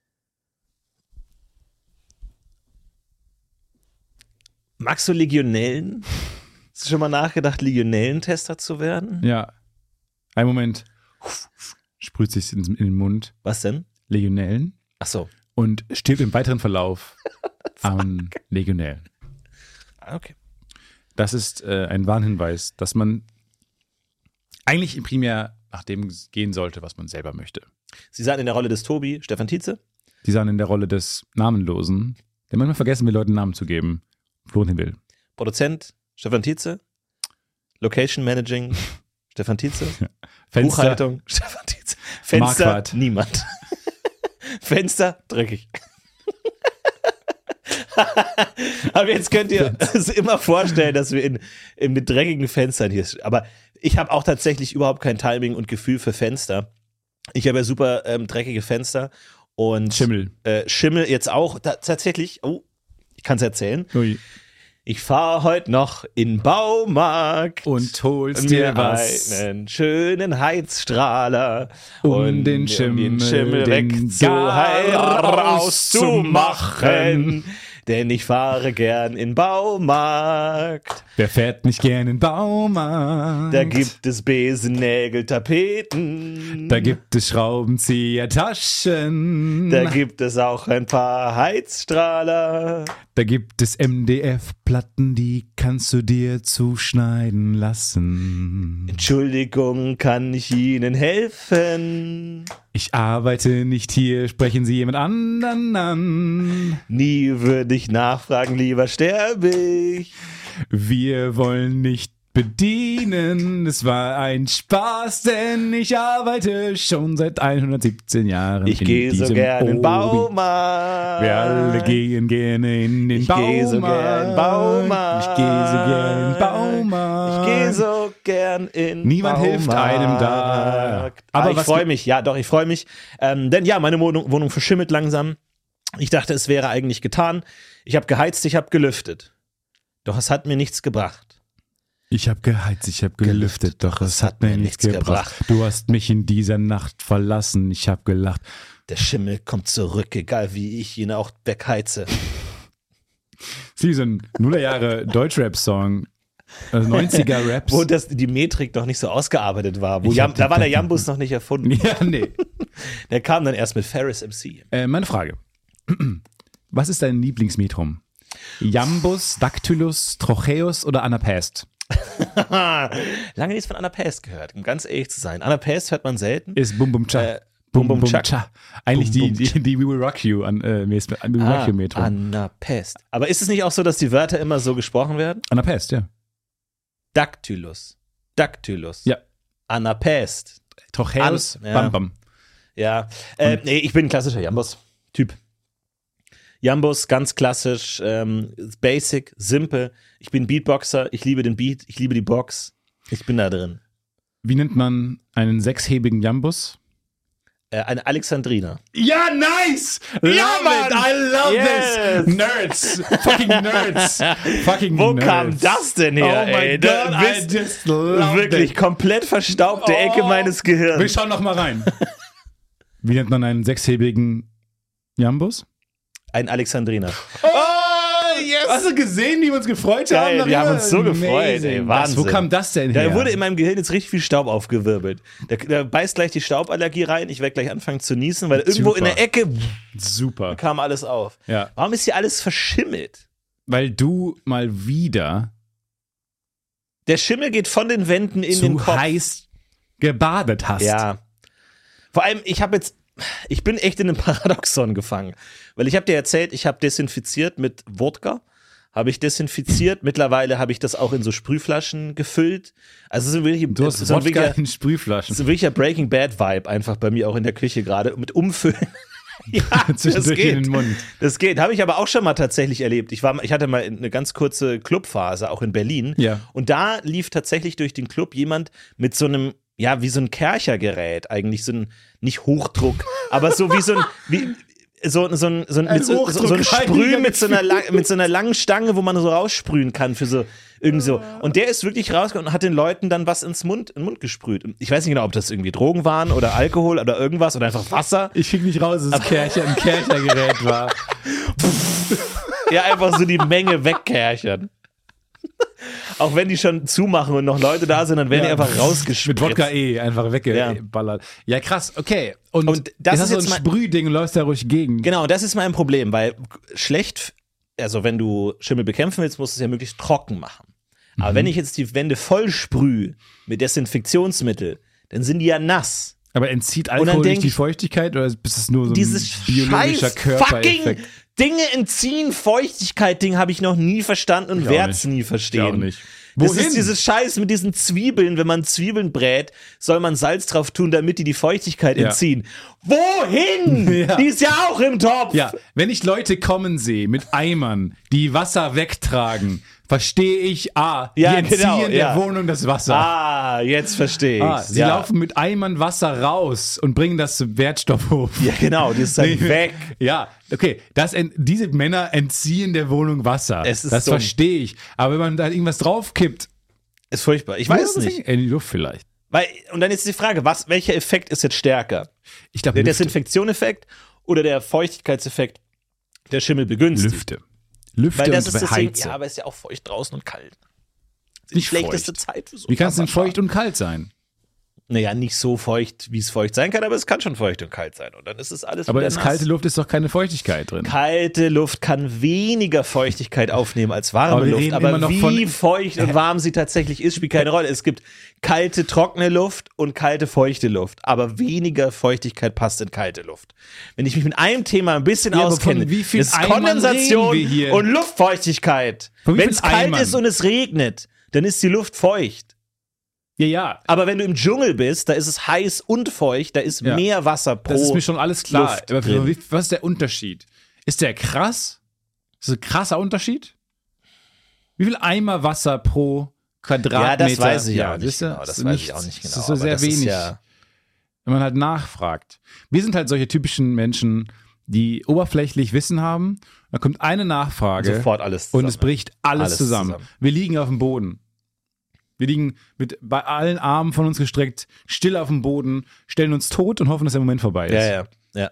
Magst du Legionellen? Hast du schon mal nachgedacht, Legionellentester zu werden? Ja. Einen Moment. Sprüht sich in den Mund. Was denn? Legionellen. Ach so. Und stirbt im weiteren Verlauf an Legionellen. Okay. Das ist ein Warnhinweis, dass man eigentlich primär nach dem gehen sollte, was man selber möchte. Sie sahen in der Rolle des Tobi Stefan Tietze. Sie sahen in der Rolle des Namenlosen, der manchmal vergessen will, Leuten Namen zu geben. Florentin Will. Produzent Stefan Tietze. Location Managing Stefan Tietze. Fenster, Buchhaltung Stefan Tietze. Fenster Marquardt. Niemand. Fenster dreckig. Aber jetzt könnt ihr es immer vorstellen, dass wir mit dreckigen Fenstern hier sind. Aber ich habe auch tatsächlich überhaupt kein Timing und Gefühl für Fenster. Ich habe ja super dreckige Fenster und Schimmel. Schimmel jetzt auch tatsächlich. Oh, ich kann es erzählen. Ui. Ich fahre heute noch in den Baumarkt und holst dir was. Einen schönen Heizstrahler um den Schimmel weg so rauszumachen. Denn ich fahre gern in den Baumarkt. Wer fährt nicht gern in den Baumarkt? Da gibt es Besen, Nägel, Tapeten. Da gibt es Schraubenzieher, Taschen. Da gibt es auch ein paar Heizstrahler. Da gibt es MDF-Platten, die kannst du dir zuschneiden lassen. Entschuldigung, kann ich Ihnen helfen? Ich arbeite nicht hier, sprechen Sie jemand anderen an. Nie würde ich nachfragen, lieber sterbe ich. Wir wollen nicht bedienen, es war ein Spaß, denn ich arbeite schon seit 117 Jahren. Ich gehe so gerne in den Baumarkt. Wir alle gehen gerne in den Baumarkt. Ich gehe so gerne in den Baumarkt. Ich gehe so gerne in den Baumarkt. Ich gehe so gern in Niemand Baumarkt. hilft einem da. Aber ich freue mich, ich freue mich. Denn ja, meine Wohnung verschimmelt langsam. Ich dachte, es wäre eigentlich getan. Ich habe geheizt, ich habe gelüftet. Doch es hat mir nichts gebracht. Ich habe geheizt, ich habe gelüftet, doch es hat mir nichts gebracht. Du hast mich in dieser Nacht verlassen, ich habe gelacht. Der Schimmel kommt zurück, egal wie ich ihn auch wegheize. Sie, so ein Nullerjahre Deutschrap-Song, also 90er-Raps. Wo die Metrik noch nicht so ausgearbeitet war. Da war der Jambus noch nicht erfunden. Ja, nee. Der kam dann erst mit Ferris MC. Meine Frage. Was ist dein Lieblingsmetrum? Jambus, Dactylus, Trocheus oder Anapest? Lange nichts von Anapest gehört, um ganz ehrlich zu sein. Anapest hört man selten. Ist Bum Bum Cha. Bum Bum Cha. Eigentlich die We Will Rock You Metrum. Anapest. Aber ist es nicht auch so, dass die Wörter immer so gesprochen werden? Anapest, ja. Dactylus. Ja. Anapest. Trocheus, Bam Bam. Ja. Nee, ich bin ein klassischer Jambus-Typ. Jambus, ganz klassisch, basic, simpel. Ich bin Beatboxer, ich liebe den Beat, ich liebe die Box. Ich bin da drin. Wie nennt man einen sechshebigen Jambus? Eine Alexandriner. Ja, nice! Ja, Mann! I love this! Nerds! Fucking Nerds! Wo kam das denn her, oh my God, I just love wirklich it. Komplett verstaubte Ecke meines Gehirns. Wir schauen noch mal rein. Wie nennt man einen sechshebigen Jambus? Ein Alexandriner. Oh, yes! Hast du gesehen, wie wir uns gefreut haben? Geil, wir haben uns so gefreut, ey, Wahnsinn. Wo kam das denn her? Da wurde in meinem Gehirn jetzt richtig viel Staub aufgewirbelt. Da beißt gleich die Stauballergie rein, ich werde gleich anfangen zu niesen, weil irgendwo in der Ecke kam alles auf. Ja. Warum ist hier alles verschimmelt? Weil du mal wieder der Schimmel geht von den Wänden in den Kopf. Zu heiß gebadet hast. Ja. Vor allem, ich bin echt in einem Paradoxon gefangen. Weil ich habe dir erzählt, ich habe desinfiziert mit Wodka. Habe ich desinfiziert. Mittlerweile habe ich das auch in so Sprühflaschen gefüllt. Also so wirklich, du hast Wodka in Sprühflaschen. So wirklich ein Breaking Bad Vibe einfach bei mir auch in der Küche gerade. Mit Umfüllen. Ja, das geht. In den Mund. Das geht. Habe ich aber auch schon mal tatsächlich erlebt. Ich hatte mal eine ganz kurze Clubphase, auch in Berlin. Ja. Und da lief tatsächlich durch den Club jemand mit so einem, ja, wie so ein Kerchergerät, eigentlich so ein, nicht Hochdruck, aber so wie so ein Sprüh mit so einer langen Stange, wo man so raussprühen kann für so irgendwie so. Und der ist wirklich rausgekommen und hat den Leuten dann was in den Mund gesprüht. Und ich weiß nicht genau, ob das irgendwie Drogen waren oder Alkohol oder irgendwas oder einfach Wasser. Ich krieg nicht raus, dass es ein Kerchergerät war. Ja, einfach so die Menge wegkerchern. Auch wenn die schon zumachen und noch Leute da sind, dann werden die einfach rausgespritzt. Mit Wodka einfach weggeballert. Ja, krass, okay. Und das ist jetzt so ein Sprühding und läufst da ruhig gegen. Genau, das ist mein Problem, weil also wenn du Schimmel bekämpfen willst, musst du es ja möglichst trocken machen. Aber wenn ich jetzt die Wände voll sprühe mit Desinfektionsmittel, dann sind die ja nass. Aber entzieht Alkohol nicht die Feuchtigkeit oder ist es nur so ein biologischer Körpereffekt? Dinge entziehen Feuchtigkeit-Ding habe ich noch nie verstanden und werde es nie verstehen. Ich auch nicht. Das ist dieses Scheiß mit diesen Zwiebeln. Wenn man Zwiebeln brät, soll man Salz drauf tun, damit die Feuchtigkeit entziehen. Wohin? Ja. Die ist ja auch im Topf. Ja, wenn ich Leute kommen sehe mit Eimern, die Wasser wegtragen, verstehe ich, die entziehen der Wohnung das Wasser. Jetzt verstehe ich. Sie laufen mit Eimern Wasser raus und bringen das zum Wertstoffhof. Ja, genau, die ist dann weg. Ja, okay, diese Männer entziehen der Wohnung Wasser. Das verstehe ich. Aber wenn man da irgendwas draufkippt, ist furchtbar. Ich weiß es nicht. In die Luft vielleicht. Und dann ist die Frage, welcher Effekt ist jetzt stärker? Ich glaube, der Desinfektionseffekt oder der Feuchtigkeitseffekt, der Schimmel begünstigt? Lüfte weil das und ist deswegen, Heize. Ja, aber es ist ja auch feucht draußen und kalt. Die schlechteste Zeit für so. Wie kann es denn feucht und kalt sein? naja, nicht so feucht, wie es feucht sein kann, aber es kann schon feucht und kalt sein. Und dann ist es alles aber wieder das kalte Luft ist doch keine Feuchtigkeit drin. Kalte Luft kann weniger Feuchtigkeit aufnehmen als warme Luft, aber wie feucht und warm sie tatsächlich ist, spielt keine Rolle. Es gibt kalte, trockene Luft und kalte, feuchte Luft, aber weniger Feuchtigkeit passt in kalte Luft. Wenn ich mich mit einem Thema ein bisschen auskenne, ist Kondensation und Luftfeuchtigkeit. Wenn es kalt ist und es regnet, dann ist die Luft feucht. Ja. Aber wenn du im Dschungel bist, da ist es heiß und feucht, da ist mehr Wasser pro Luft. Das ist mir schon alles klar. Aber was ist der Unterschied? Ist der krass? Ist das ein krasser Unterschied? Wie viel Eimer Wasser pro Quadratmeter? Ja, das weiß ich auch nicht genau. Das weiß ich auch nicht genau. Das ist so sehr wenig, wenn man halt nachfragt. Wir sind halt solche typischen Menschen, die oberflächlich Wissen haben. Da kommt eine Nachfrage sofort alles zusammen. Und es bricht alles zusammen. Wir liegen auf dem Boden. Wir liegen bei allen Armen von uns gestreckt, still auf dem Boden, stellen uns tot und hoffen, dass der Moment vorbei ist. Ja.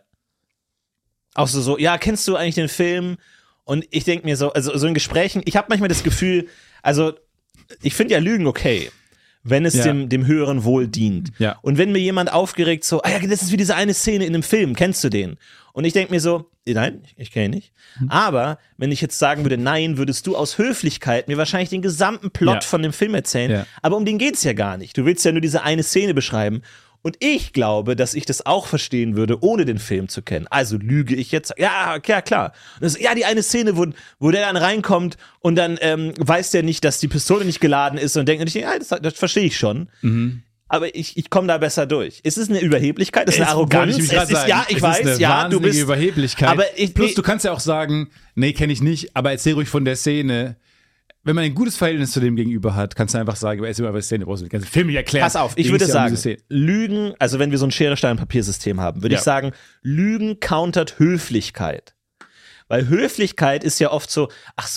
Auch so, kennst du eigentlich den Film? Und ich denke mir so in Gesprächen, ich habe manchmal das Gefühl, also ich finde ja Lügen okay, wenn es dem höheren Wohl dient. Ja. Und wenn mir jemand aufgeregt so, das ist wie diese eine Szene in einem Film, kennst du den? Und ich denke mir so, nein, ich kenne ihn nicht. Aber wenn ich jetzt sagen würde, nein, würdest du aus Höflichkeit mir wahrscheinlich den gesamten Plot von dem Film erzählen. Ja. Aber um den geht's ja gar nicht. Du willst ja nur diese eine Szene beschreiben. Und ich glaube, dass ich das auch verstehen würde, ohne den Film zu kennen. Also lüge ich jetzt? Ja, klar. Und das, die eine Szene, wo der dann reinkommt und dann weiß der nicht, dass die Pistole nicht geladen ist und denkt, das verstehe ich schon. Mhm. Aber ich komme da besser durch. Ist es eine Überheblichkeit? Ist es eine Arroganz? Ich weiß, du bist Überheblichkeit. Aber du kannst ja auch sagen, nee, kenne ich nicht, aber erzähl ruhig von der Szene. Wenn man ein gutes Verhältnis zu dem Gegenüber hat, kannst du einfach sagen, erzähl mal über die Szene, brauchst du den ganzen Film nicht erklären. Pass auf, ich würde sagen, Lügen, also wenn wir so ein Schere-Stein-Papier-System haben, würde ich sagen, Lügen countert Höflichkeit. Weil Höflichkeit ist ja oft so,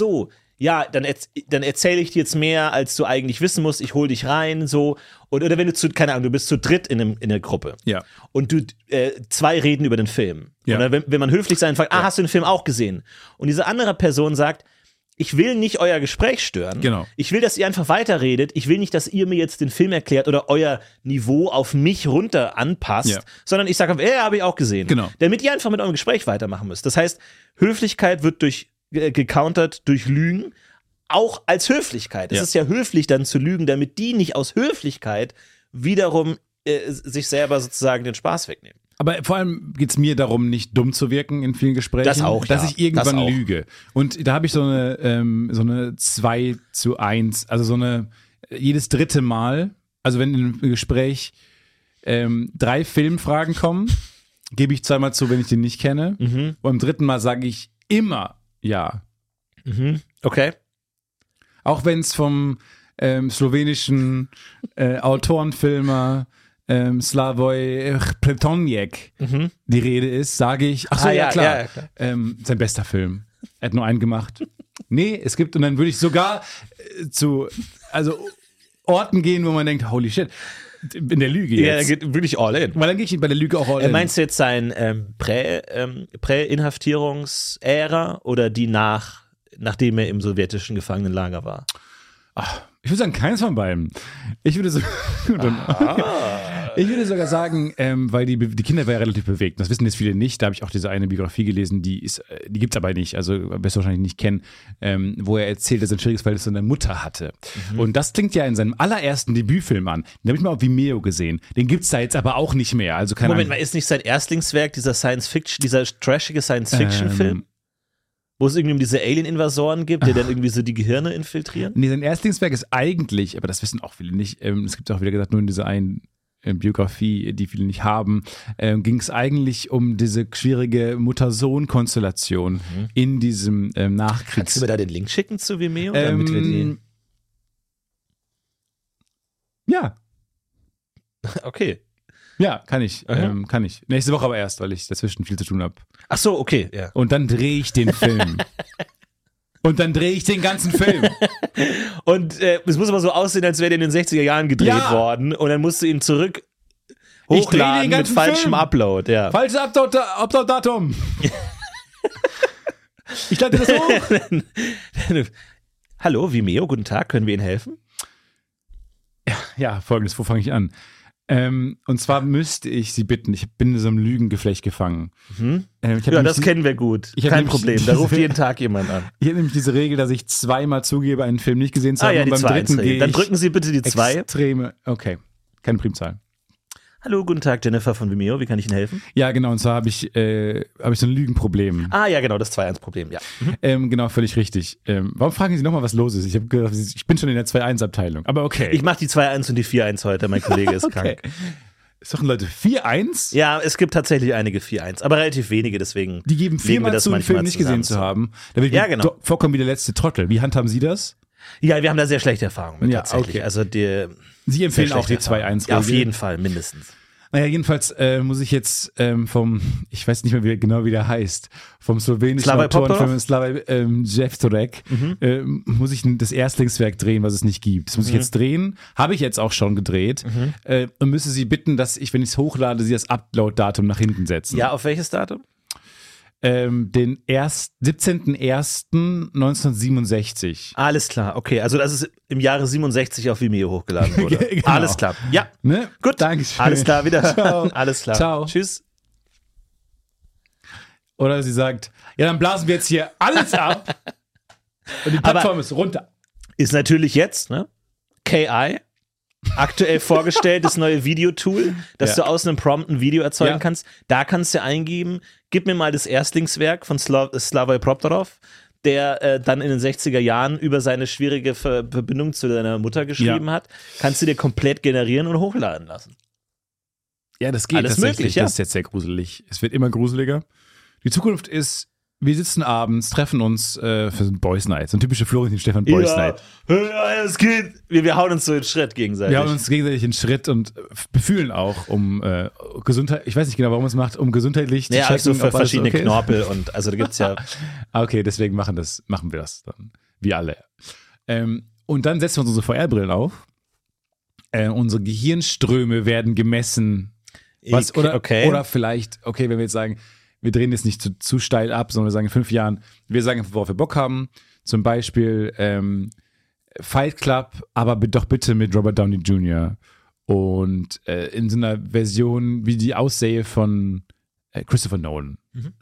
dann erzähle ich dir jetzt mehr, als du eigentlich wissen musst, ich hol dich rein, so. Oder wenn du du bist zu dritt in der Gruppe. Ja. Und du, zwei reden über den Film. Ja. Oder wenn man höflich sein fragt, hast du den Film auch gesehen? Und diese andere Person sagt, ich will nicht euer Gespräch stören. Genau. Ich will, dass ihr einfach weiterredet. Ich will nicht, dass ihr mir jetzt den Film erklärt oder euer Niveau auf mich runter anpasst, sondern ich sage, habe ich auch gesehen. Genau. Damit ihr einfach mit eurem Gespräch weitermachen müsst. Das heißt, Höflichkeit wird gecountert durch Lügen, auch als Höflichkeit. Es ist ja höflich dann zu lügen, damit die nicht aus Höflichkeit wiederum sich selber sozusagen den Spaß wegnehmen. Aber vor allem geht es mir darum, nicht dumm zu wirken in vielen Gesprächen. Das auch, dass ich irgendwann lüge. Und da habe ich so eine 2:1, also jedes dritte Mal, also wenn im Gespräch 3 Filmfragen kommen, gebe ich zweimal zu, wenn ich den nicht kenne. Und beim dritten Mal sage ich immer ja. Okay. Auch wenn es vom slowenischen Autorenfilmer Slavoj Pletonjek die Rede ist, sage ich, klar. Sein bester Film. Er hat nur einen gemacht. Nee, es gibt, und dann würde ich sogar zu Orten gehen, wo man denkt, holy shit, in der Lüge jetzt. Ja, da geht wirklich all in. Weil dann gehe ich bei der Lüge auch all in. Meinst du jetzt sein Prä-Inhaftierungsära oder die nachdem er im sowjetischen Gefangenenlager war? Ich würde sagen, keins von beiden. Ich würde sogar sagen, weil die Kinder war ja relativ bewegt. Das wissen jetzt viele nicht. Da habe ich auch diese eine Biografie gelesen, die gibt es aber nicht. Also wirst du wahrscheinlich nicht kennen, wo er erzählt, dass er ein schwieriges Verhältnis zu seiner Mutter hatte. Und das klingt ja in seinem allerersten Debütfilm an. Den habe ich mal auf Vimeo gesehen. Den gibt es da jetzt aber auch nicht mehr. Also Moment mal, ist nicht sein Erstlingswerk dieser trashige Science-Fiction-Film? Wo es irgendwie um diese Alien-Invasoren gibt, die dann irgendwie so die Gehirne infiltrieren? Nee, sein Erstlingswerk ist eigentlich, aber das wissen auch viele nicht, es gibt auch wieder gesagt, nur in dieser einen Biografie, die viele nicht haben, ging es eigentlich um diese schwierige Mutter-Sohn-Konstellation in diesem Nachkriegs... Kannst du mir da den Link schicken zu Vimeo? Damit wir die... Ja. Okay. Ja, kann ich. Kann ich. Nächste Woche aber erst, weil ich dazwischen viel zu tun habe. Ach so, okay. Ja. Und dann drehe ich den Film. Und dann drehe ich den ganzen Film. Und es muss aber so aussehen, als wäre der in den 60er Jahren gedreht worden. Und dann musst du ihn zurück hochladen mit falschem Upload. Ja. Falsches Upload-Datum. Ich lade das hoch. Hallo, Vimeo, guten Tag, können wir Ihnen helfen? Ja, folgendes, wo fange ich an? Und zwar müsste ich Sie bitten, ich bin in so einem Lügengeflecht gefangen. Das kennen wir gut. Kein Problem, da ruft jeden Tag jemand an. Ich habe nämlich diese Regel, dass ich zweimal zugebe, einen Film nicht gesehen zu haben. Und beim dritten gehe Dann drücken Sie bitte die 2. Okay, keine Primzahl. Hallo, guten Tag, Jennifer von Vimeo, wie kann ich Ihnen helfen? Ja, genau, und zwar habe ich so ein Lügenproblem. Ja, genau, das 2-1-Problem, ja. Genau, völlig richtig. Warum fragen Sie nochmal, was los ist? Ich habe gedacht, ich bin schon in der 2-1-Abteilung, aber okay. Ich mache die 2-1 und die 4-1 heute, mein Kollege ist krank. Ist doch, Leute, 4-1? Ja, es gibt tatsächlich einige 4-1, aber relativ wenige, deswegen. Die geben 4-mal zu, einen Film nicht gesehen zu haben. Da will ich genau. vorkommen wie der letzte Trottel. Wie handhaben Sie das? Ja, wir haben da sehr schlechte Erfahrungen mit tatsächlich. Okay. Also Sie empfehlen auch die 2-1-Regel? Ja, auf jeden Fall, mindestens. Naja, jedenfalls muss ich jetzt ich weiß nicht mehr wie der heißt, vom slowenischen Autorenfilm Slavoj Jevtorek, muss ich das Erstlingswerk drehen, was es nicht gibt. Das muss ich jetzt drehen, habe ich jetzt auch schon gedreht und müsste Sie bitten, dass ich, wenn ich es hochlade, Sie das Upload-Datum nach hinten setzen. Ja, auf welches Datum? Den 17.01.1967. Alles klar, okay. Also das ist im Jahre 67 auf Vimeo hochgeladen wurde. Genau. Alles klar. Ja, ne? Gut. Dankeschön. Alles klar, wieder. Ciao. Alles klar. Ciao. Tschüss. Oder sie sagt, ja, dann blasen wir jetzt hier alles ab und die Plattform ist runter. Ist natürlich jetzt, ne? KI. Aktuell vorgestelltes neue Videotool, dass du aus einem Prompt ein Video erzeugen kannst. Da kannst du eingeben, gib mir mal das Erstlingswerk von Slavoj Prokhorov, der dann in den 60er Jahren über seine schwierige Verbindung zu deiner Mutter geschrieben hat. Kannst du dir komplett generieren und hochladen lassen. Ja, das geht. Alles möglich, ja. Das ist jetzt sehr gruselig. Es wird immer gruseliger. Die Zukunft ist, wir sitzen abends, treffen uns für so ein Boys Night. So ein typischer Florentin Stefan Boys Night. Ja, es geht. Wir hauen uns so in Schritt gegenseitig. Wir hauen uns gegenseitig in Schritt und befühlen auch um Gesundheit. Ich weiß nicht genau, warum man es macht, um gesundheitlich zu checken. Ja, so für verschiedene Knorpel und also da gibt's ja. Okay, deswegen machen wir das dann. Wir alle. Und dann setzen wir uns unsere VR-Brillen auf. Unsere Gehirnströme werden gemessen. Oder vielleicht, okay, wenn wir jetzt sagen, wir drehen jetzt nicht zu steil ab, sondern wir sagen in 5 Jahren, wir sagen, worauf wir Bock haben. Zum Beispiel Fight Club, aber doch bitte mit Robert Downey Jr. Und in so einer Version, wie die aussähe von Christopher Nolan.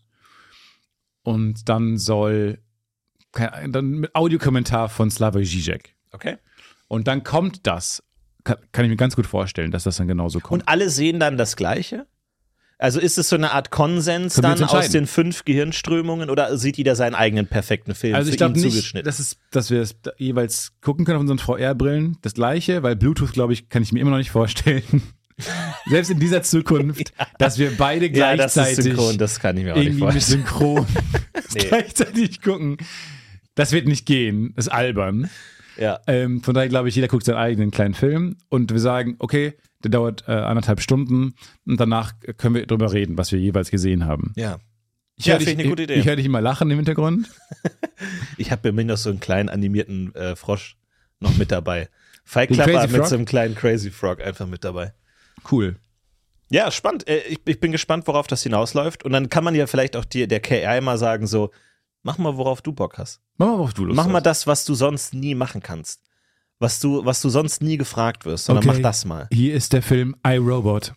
Und dann dann mit Audiokommentar von Slavoj Žižek. Okay. Und dann kommt das, kann ich mir ganz gut vorstellen, dass das dann genauso kommt. Und alle sehen dann das Gleiche? Also ist es so eine Art Konsens dann aus den 5 Gehirnströmungen oder sieht jeder seinen eigenen perfekten Film also ich glaube nicht, dass wir das jeweils gucken können auf unseren VR-Brillen, das Gleiche, weil Bluetooth, glaube ich, kann ich mir immer noch nicht vorstellen. Selbst in dieser Zukunft, dass wir beide gleichzeitig das ist synchron, das kann ich mir auch nicht vorstellen. Synchron gleichzeitig gucken, das wird nicht gehen, das ist albern. Ja. Von daher glaube ich, jeder guckt seinen eigenen kleinen Film und wir sagen, okay, der dauert 1,5 Stunden und danach können wir drüber reden, was wir jeweils gesehen haben. Ja. Finde ich eine gute Idee. Ich höre dich immer lachen im Hintergrund. Ich habe bei mir noch so einen kleinen animierten Frosch noch mit dabei. Fight Club mit so einem kleinen Crazy Frog einfach mit dabei. Cool. Ja, spannend. Ich bin gespannt, worauf das hinausläuft. Und dann kann man ja vielleicht auch der KI mal sagen so, mach mal, worauf du Bock hast. Mach mal, worauf du Lust hast. Mach mal das, was du sonst nie machen kannst. Was du sonst nie gefragt wirst, sondern mach das mal. Hier ist der Film iRobot.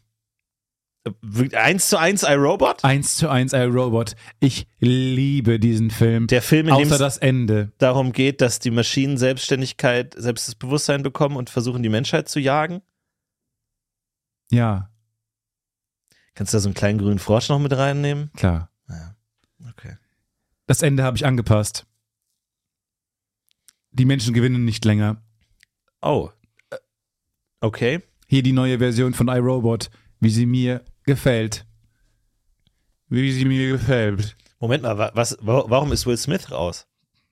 1:1 iRobot? 1:1 iRobot. Ich liebe diesen Film. Der Film, in dem es das Ende darum geht, dass die Maschinen Selbstständigkeit, Selbstbewusstsein bekommen und versuchen, die Menschheit zu jagen? Ja. Kannst du da so einen kleinen grünen Frosch noch mit reinnehmen? Klar. Ja. Okay. Das Ende habe ich angepasst. Die Menschen gewinnen nicht länger. Oh. Okay. Hier die neue Version von iRobot, wie sie mir gefällt. Wie sie mir gefällt. Moment mal, warum ist Will Smith raus?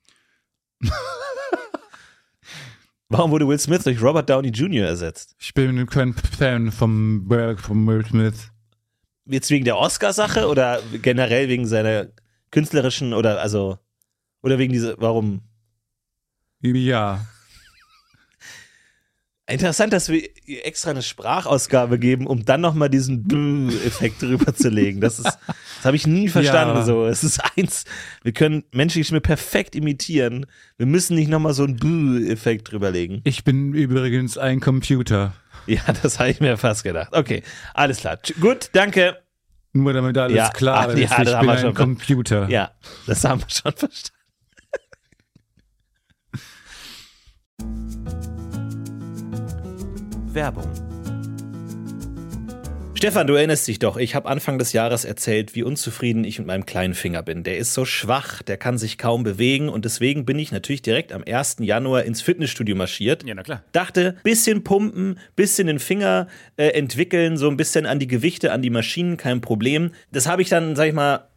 Warum wurde Will Smith durch Robert Downey Jr. ersetzt? Ich bin kein Fan vom Will Smith. Jetzt wegen der Oscar-Sache oder generell wegen seiner künstlerischen oder wegen dieser, warum? Ja. Interessant, dass wir extra eine Sprachausgabe geben, um dann nochmal diesen Effekt drüber zu legen. Das habe ich nie verstanden. Ja. So. Es ist wir können menschliche Stimme perfekt imitieren. Wir müssen nicht nochmal so einen Effekt drüberlegen. Ich bin übrigens ein Computer. Ja, das habe ich mir fast gedacht. Okay, alles klar. Gut, danke. Nur damit da alles klar ist. Ja, das haben wir schon. Computer. Ja, das haben wir schon verstanden. Werbung. Stefan, du erinnerst dich doch, ich habe Anfang des Jahres erzählt, wie unzufrieden ich mit meinem kleinen Finger bin. Der ist so schwach, der kann sich kaum bewegen und deswegen bin ich natürlich direkt am 1. Januar ins Fitnessstudio marschiert. Ja, na klar. Dachte, bisschen pumpen, bisschen den Finger entwickeln, so ein bisschen an die Gewichte, an die Maschinen, kein Problem. Das habe ich dann, sag ich mal,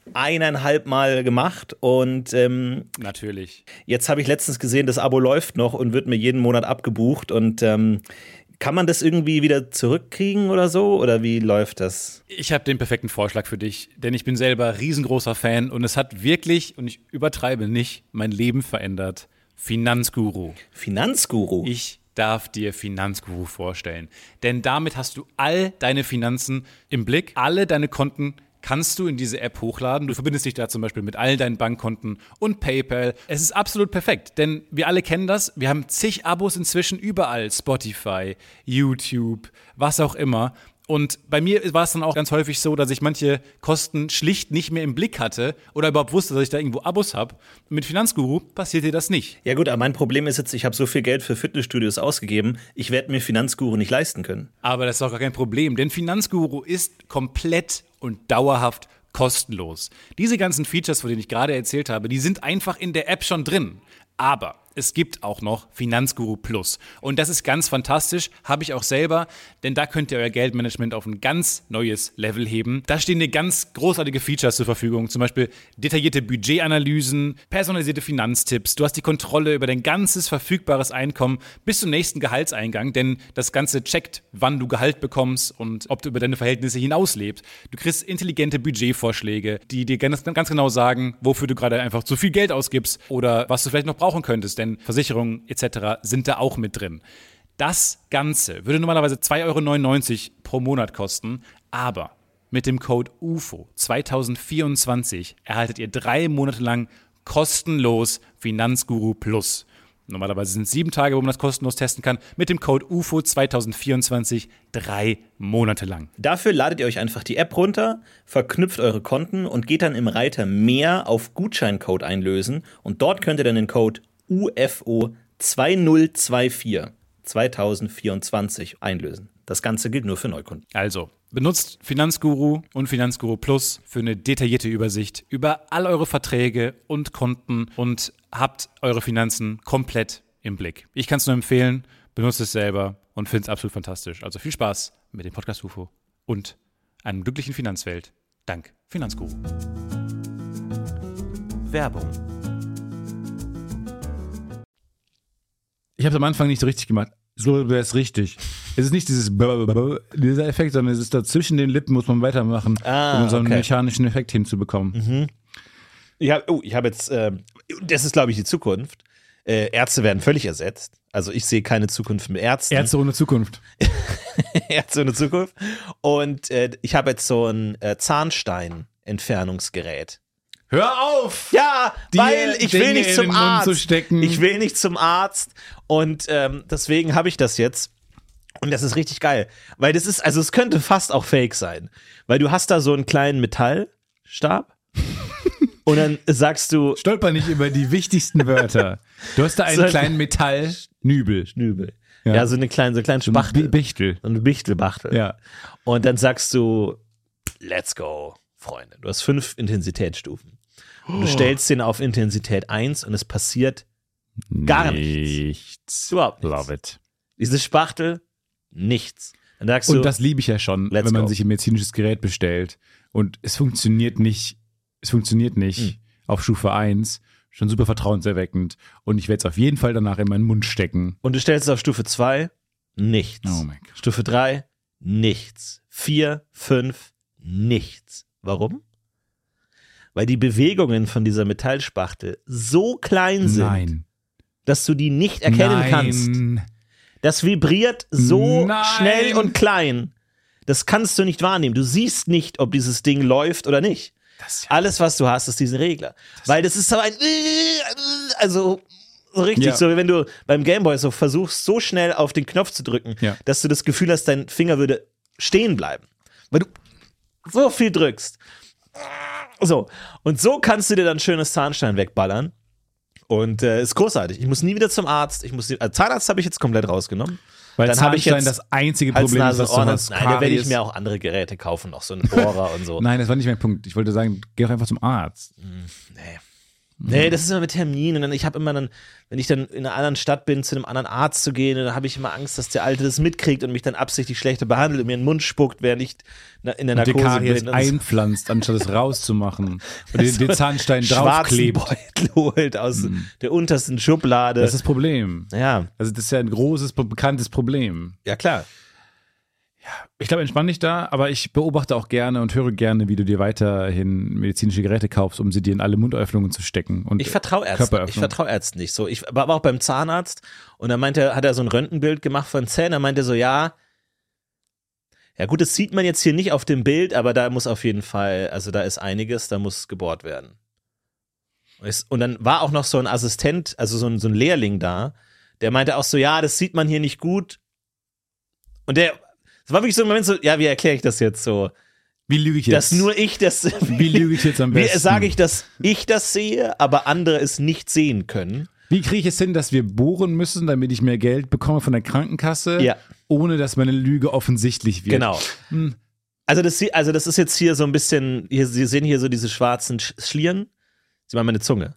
1,5 Mal gemacht und natürlich. Jetzt habe ich letztens gesehen, das Abo läuft noch und wird mir jeden Monat abgebucht und kann man das irgendwie wieder zurückkriegen oder so? Oder wie läuft das? Ich habe den perfekten Vorschlag für dich, denn ich bin selber riesengroßer Fan und es hat wirklich, und ich übertreibe nicht, mein Leben verändert. Finanzguru. Finanzguru? Ich darf dir Finanzguru vorstellen, denn damit hast du all deine Finanzen im Blick, alle deine Konten kannst du in diese App hochladen. Du verbindest dich da zum Beispiel mit all deinen Bankkonten und PayPal. Es ist absolut perfekt, denn wir alle kennen das. Wir haben zig Abos inzwischen überall. Spotify, YouTube, was auch immer. Und bei mir war es dann auch ganz häufig so, dass ich manche Kosten schlicht nicht mehr im Blick hatte oder überhaupt wusste, dass ich da irgendwo Abos habe. Mit Finanzguru passiert dir das nicht. Ja gut, aber mein Problem ist jetzt, ich habe so viel Geld für Fitnessstudios ausgegeben, ich werde mir Finanzguru nicht leisten können. Aber das ist auch gar kein Problem, denn Finanzguru ist komplett und dauerhaft kostenlos. Diese ganzen Features, von denen ich gerade erzählt habe, die sind einfach in der App schon drin. Aber es gibt auch noch Finanzguru Plus. Und das ist ganz fantastisch, habe ich auch selber, denn da könnt ihr euer Geldmanagement auf ein ganz neues Level heben. Da stehen dir ganz großartige Features zur Verfügung, zum Beispiel detaillierte Budgetanalysen, personalisierte Finanztipps. Du hast die Kontrolle über dein ganzes verfügbares Einkommen bis zum nächsten Gehaltseingang, denn das Ganze checkt, wann du Gehalt bekommst und ob du über deine Verhältnisse hinauslebst. Du kriegst intelligente Budgetvorschläge, die dir ganz genau sagen, wofür du gerade einfach zu viel Geld ausgibst oder was du vielleicht noch brauchen könntest, denn Versicherungen etc. sind da auch mit drin. Das Ganze würde normalerweise 2,99 € pro Monat kosten, aber mit dem Code UFO 2024 erhaltet ihr 3 Monate lang kostenlos Finanzguru Plus. Normalerweise sind es 7 Tage, wo man das kostenlos testen kann. Mit dem Code UFO 2024 3 Monate lang. Dafür ladet ihr euch einfach die App runter, verknüpft eure Konten und geht dann im Reiter Mehr auf Gutscheincode einlösen. Und dort könnt ihr dann den Code UFO 2024 2024 einlösen. Das Ganze gilt nur für Neukunden. Also, benutzt Finanzguru und Finanzguru Plus für eine detaillierte Übersicht über all eure Verträge und Konten und habt eure Finanzen komplett im Blick. Ich kann es nur empfehlen, benutzt es selber und finde es absolut fantastisch. Also viel Spaß mit dem Podcast UFO und einer glücklichen Finanzwelt. Dank Finanzguru. Werbung. Ich habe es am Anfang nicht so richtig gemacht. So wäre es richtig. Es ist nicht dieser Effekt, sondern es ist da zwischen den Lippen, muss man weitermachen, um so einen mechanischen Effekt hinzubekommen. Mhm. Ich habe jetzt, das ist glaube ich die Zukunft. Ärzte werden völlig ersetzt. Also ich sehe keine Zukunft mit Ärzten. Ärzte ohne Zukunft. Ärzte ohne Zukunft. Und ich habe jetzt so ein Zahnstein-Entfernungsgerät. Hör auf! Ja, weil ich will nicht zum Arzt. Ich will nicht zum Arzt. Und deswegen habe ich das jetzt. Und das ist richtig geil. Weil das ist, also es könnte fast auch fake sein. Weil du hast da so einen kleinen Metallstab. Und dann sagst du. Stolper nicht über die wichtigsten Wörter. Du hast da einen kleinen Metallschnübel. Ja, so einen kleinen Spachtel. Bichtel. So eine Bichtelbachtel. Ja. Und dann sagst du, let's go, Freunde. Du hast 5 Intensitätsstufen. Und du stellst den auf Intensität 1 und es passiert gar nichts. Überhaupt nichts. Love it. Diese Spachtel, nichts. Dann sagst und du, das liebe ich ja schon, wenn man sich ein medizinisches Gerät bestellt und es funktioniert nicht auf Stufe 1, schon super vertrauenserweckend und ich werde es auf jeden Fall danach in meinen Mund stecken. Und du stellst es auf Stufe 2, nichts. Oh mein Gott. Stufe 3, nichts. 4, 5, nichts. Warum? Weil die Bewegungen von dieser Metallspachtel so klein sind, dass du die nicht erkennen kannst. Das vibriert so schnell und klein. Das kannst du nicht wahrnehmen. Du siehst nicht, ob dieses Ding läuft oder nicht. Alles, was du hast, ist diesen Regler. Weil das ist so ein, also so richtig, so wie wenn du beim Gameboy so versuchst, so schnell auf den Knopf zu drücken, dass du das Gefühl hast, dein Finger würde stehen bleiben. Weil du so viel drückst. So. Und so kannst du dir dann schönes Zahnstein wegballern. Und ist großartig. Ich muss nie wieder zum Arzt. Zahnarzt habe ich jetzt komplett rausgenommen. Weil dann habe ich jetzt das einzige Problem ist, dass du hast. Nein, da werde ich mir auch andere Geräte kaufen, noch so ein Bohrer und so. Nein, das war nicht mein Punkt. Ich wollte sagen, geh doch einfach zum Arzt. Nee, das ist immer mit Terminen. Und dann, ich habe immer dann, wenn ich dann in einer anderen Stadt bin, zu einem anderen Arzt zu gehen, dann habe ich immer Angst, dass der Alte das mitkriegt und mich dann absichtlich schlechter behandelt und mir in den Mund spuckt, während ich in der Narkose bin. Und die Karies einpflanzt, anstatt es rauszumachen. Und den Zahnstein draufklebt. Beutel holt aus der untersten Schublade. Das ist das Problem. Ja. Also das ist ja ein großes, bekanntes Problem. Ja, klar. Ja, ich glaube, entspann dich da, aber ich beobachte auch gerne und höre gerne, wie du dir weiterhin medizinische Geräte kaufst, um sie dir in alle Mundöffnungen zu stecken. Und ich vertraue Ärzten nicht so. Ich war auch beim Zahnarzt und dann hat er so ein Röntgenbild gemacht von Zähnen, dann meinte er so, ja gut, das sieht man jetzt hier nicht auf dem Bild, aber da muss auf jeden Fall, also da ist einiges, da muss gebohrt werden. Und dann war auch noch so ein Assistent, also so ein Lehrling da, der meinte auch so, ja, das sieht man hier nicht gut. Und es war wirklich so ein Moment so, ja, wie erkläre ich das jetzt so? Wie lüge ich jetzt? Dass nur ich das. Wie lüge ich jetzt am besten? Wie sage ich, dass ich das sehe, aber andere es nicht sehen können? Wie kriege ich es hin, dass wir bohren müssen, damit ich mehr Geld bekomme von der Krankenkasse, ohne dass meine Lüge offensichtlich wird? Genau. Also das ist jetzt hier so ein bisschen, Sie sehen hier so diese schwarzen Schlieren. Sie meinen meine Zunge.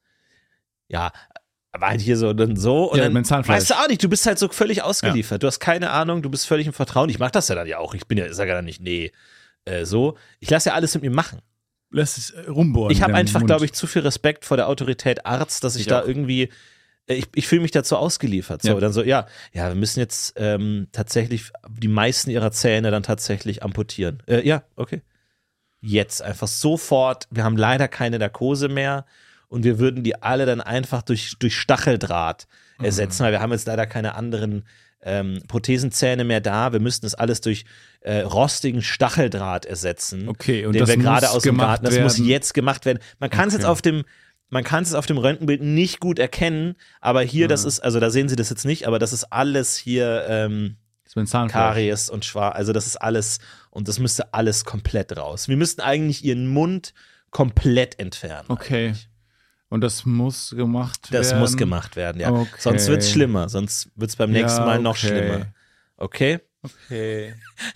Ja. Aber halt hier so und so und dann weißt du auch nicht, du bist halt so völlig ausgeliefert. Du hast keine Ahnung, du bist völlig im Vertrauen. Ich mach das ja dann ja auch. Ich sage ja dann nicht, so. Ich lasse ja alles mit mir machen. Lass es rumbohren. Ich habe einfach, glaube ich, zu viel Respekt vor der Autorität Arzt, dass ich da irgendwie, ich fühle mich dazu ausgeliefert. So, dann so, wir müssen jetzt tatsächlich die meisten ihrer Zähne dann tatsächlich amputieren. Okay. Jetzt einfach sofort. Wir haben leider keine Narkose mehr. Und wir würden die alle dann einfach durch Stacheldraht ersetzen, weil wir haben jetzt leider keine anderen Prothesenzähne mehr da. Wir müssten das alles durch rostigen Stacheldraht ersetzen. Okay, und den das wir gerade muss aus dem gemacht Garten. Das werden. muss jetzt gemacht werden. Man kann es jetzt auf dem Röntgenbild nicht gut erkennen, aber hier, das ist, also da sehen Sie das jetzt nicht, aber das ist alles hier Karies und Schwarz. Also das ist alles, und das müsste alles komplett raus. Wir müssten eigentlich Ihren Mund komplett entfernen. Okay. Eigentlich. Und das muss gemacht werden? Das muss gemacht werden, ja. Okay. Sonst wird es schlimmer. Sonst wird es beim nächsten Mal noch schlimmer. Okay? Okay.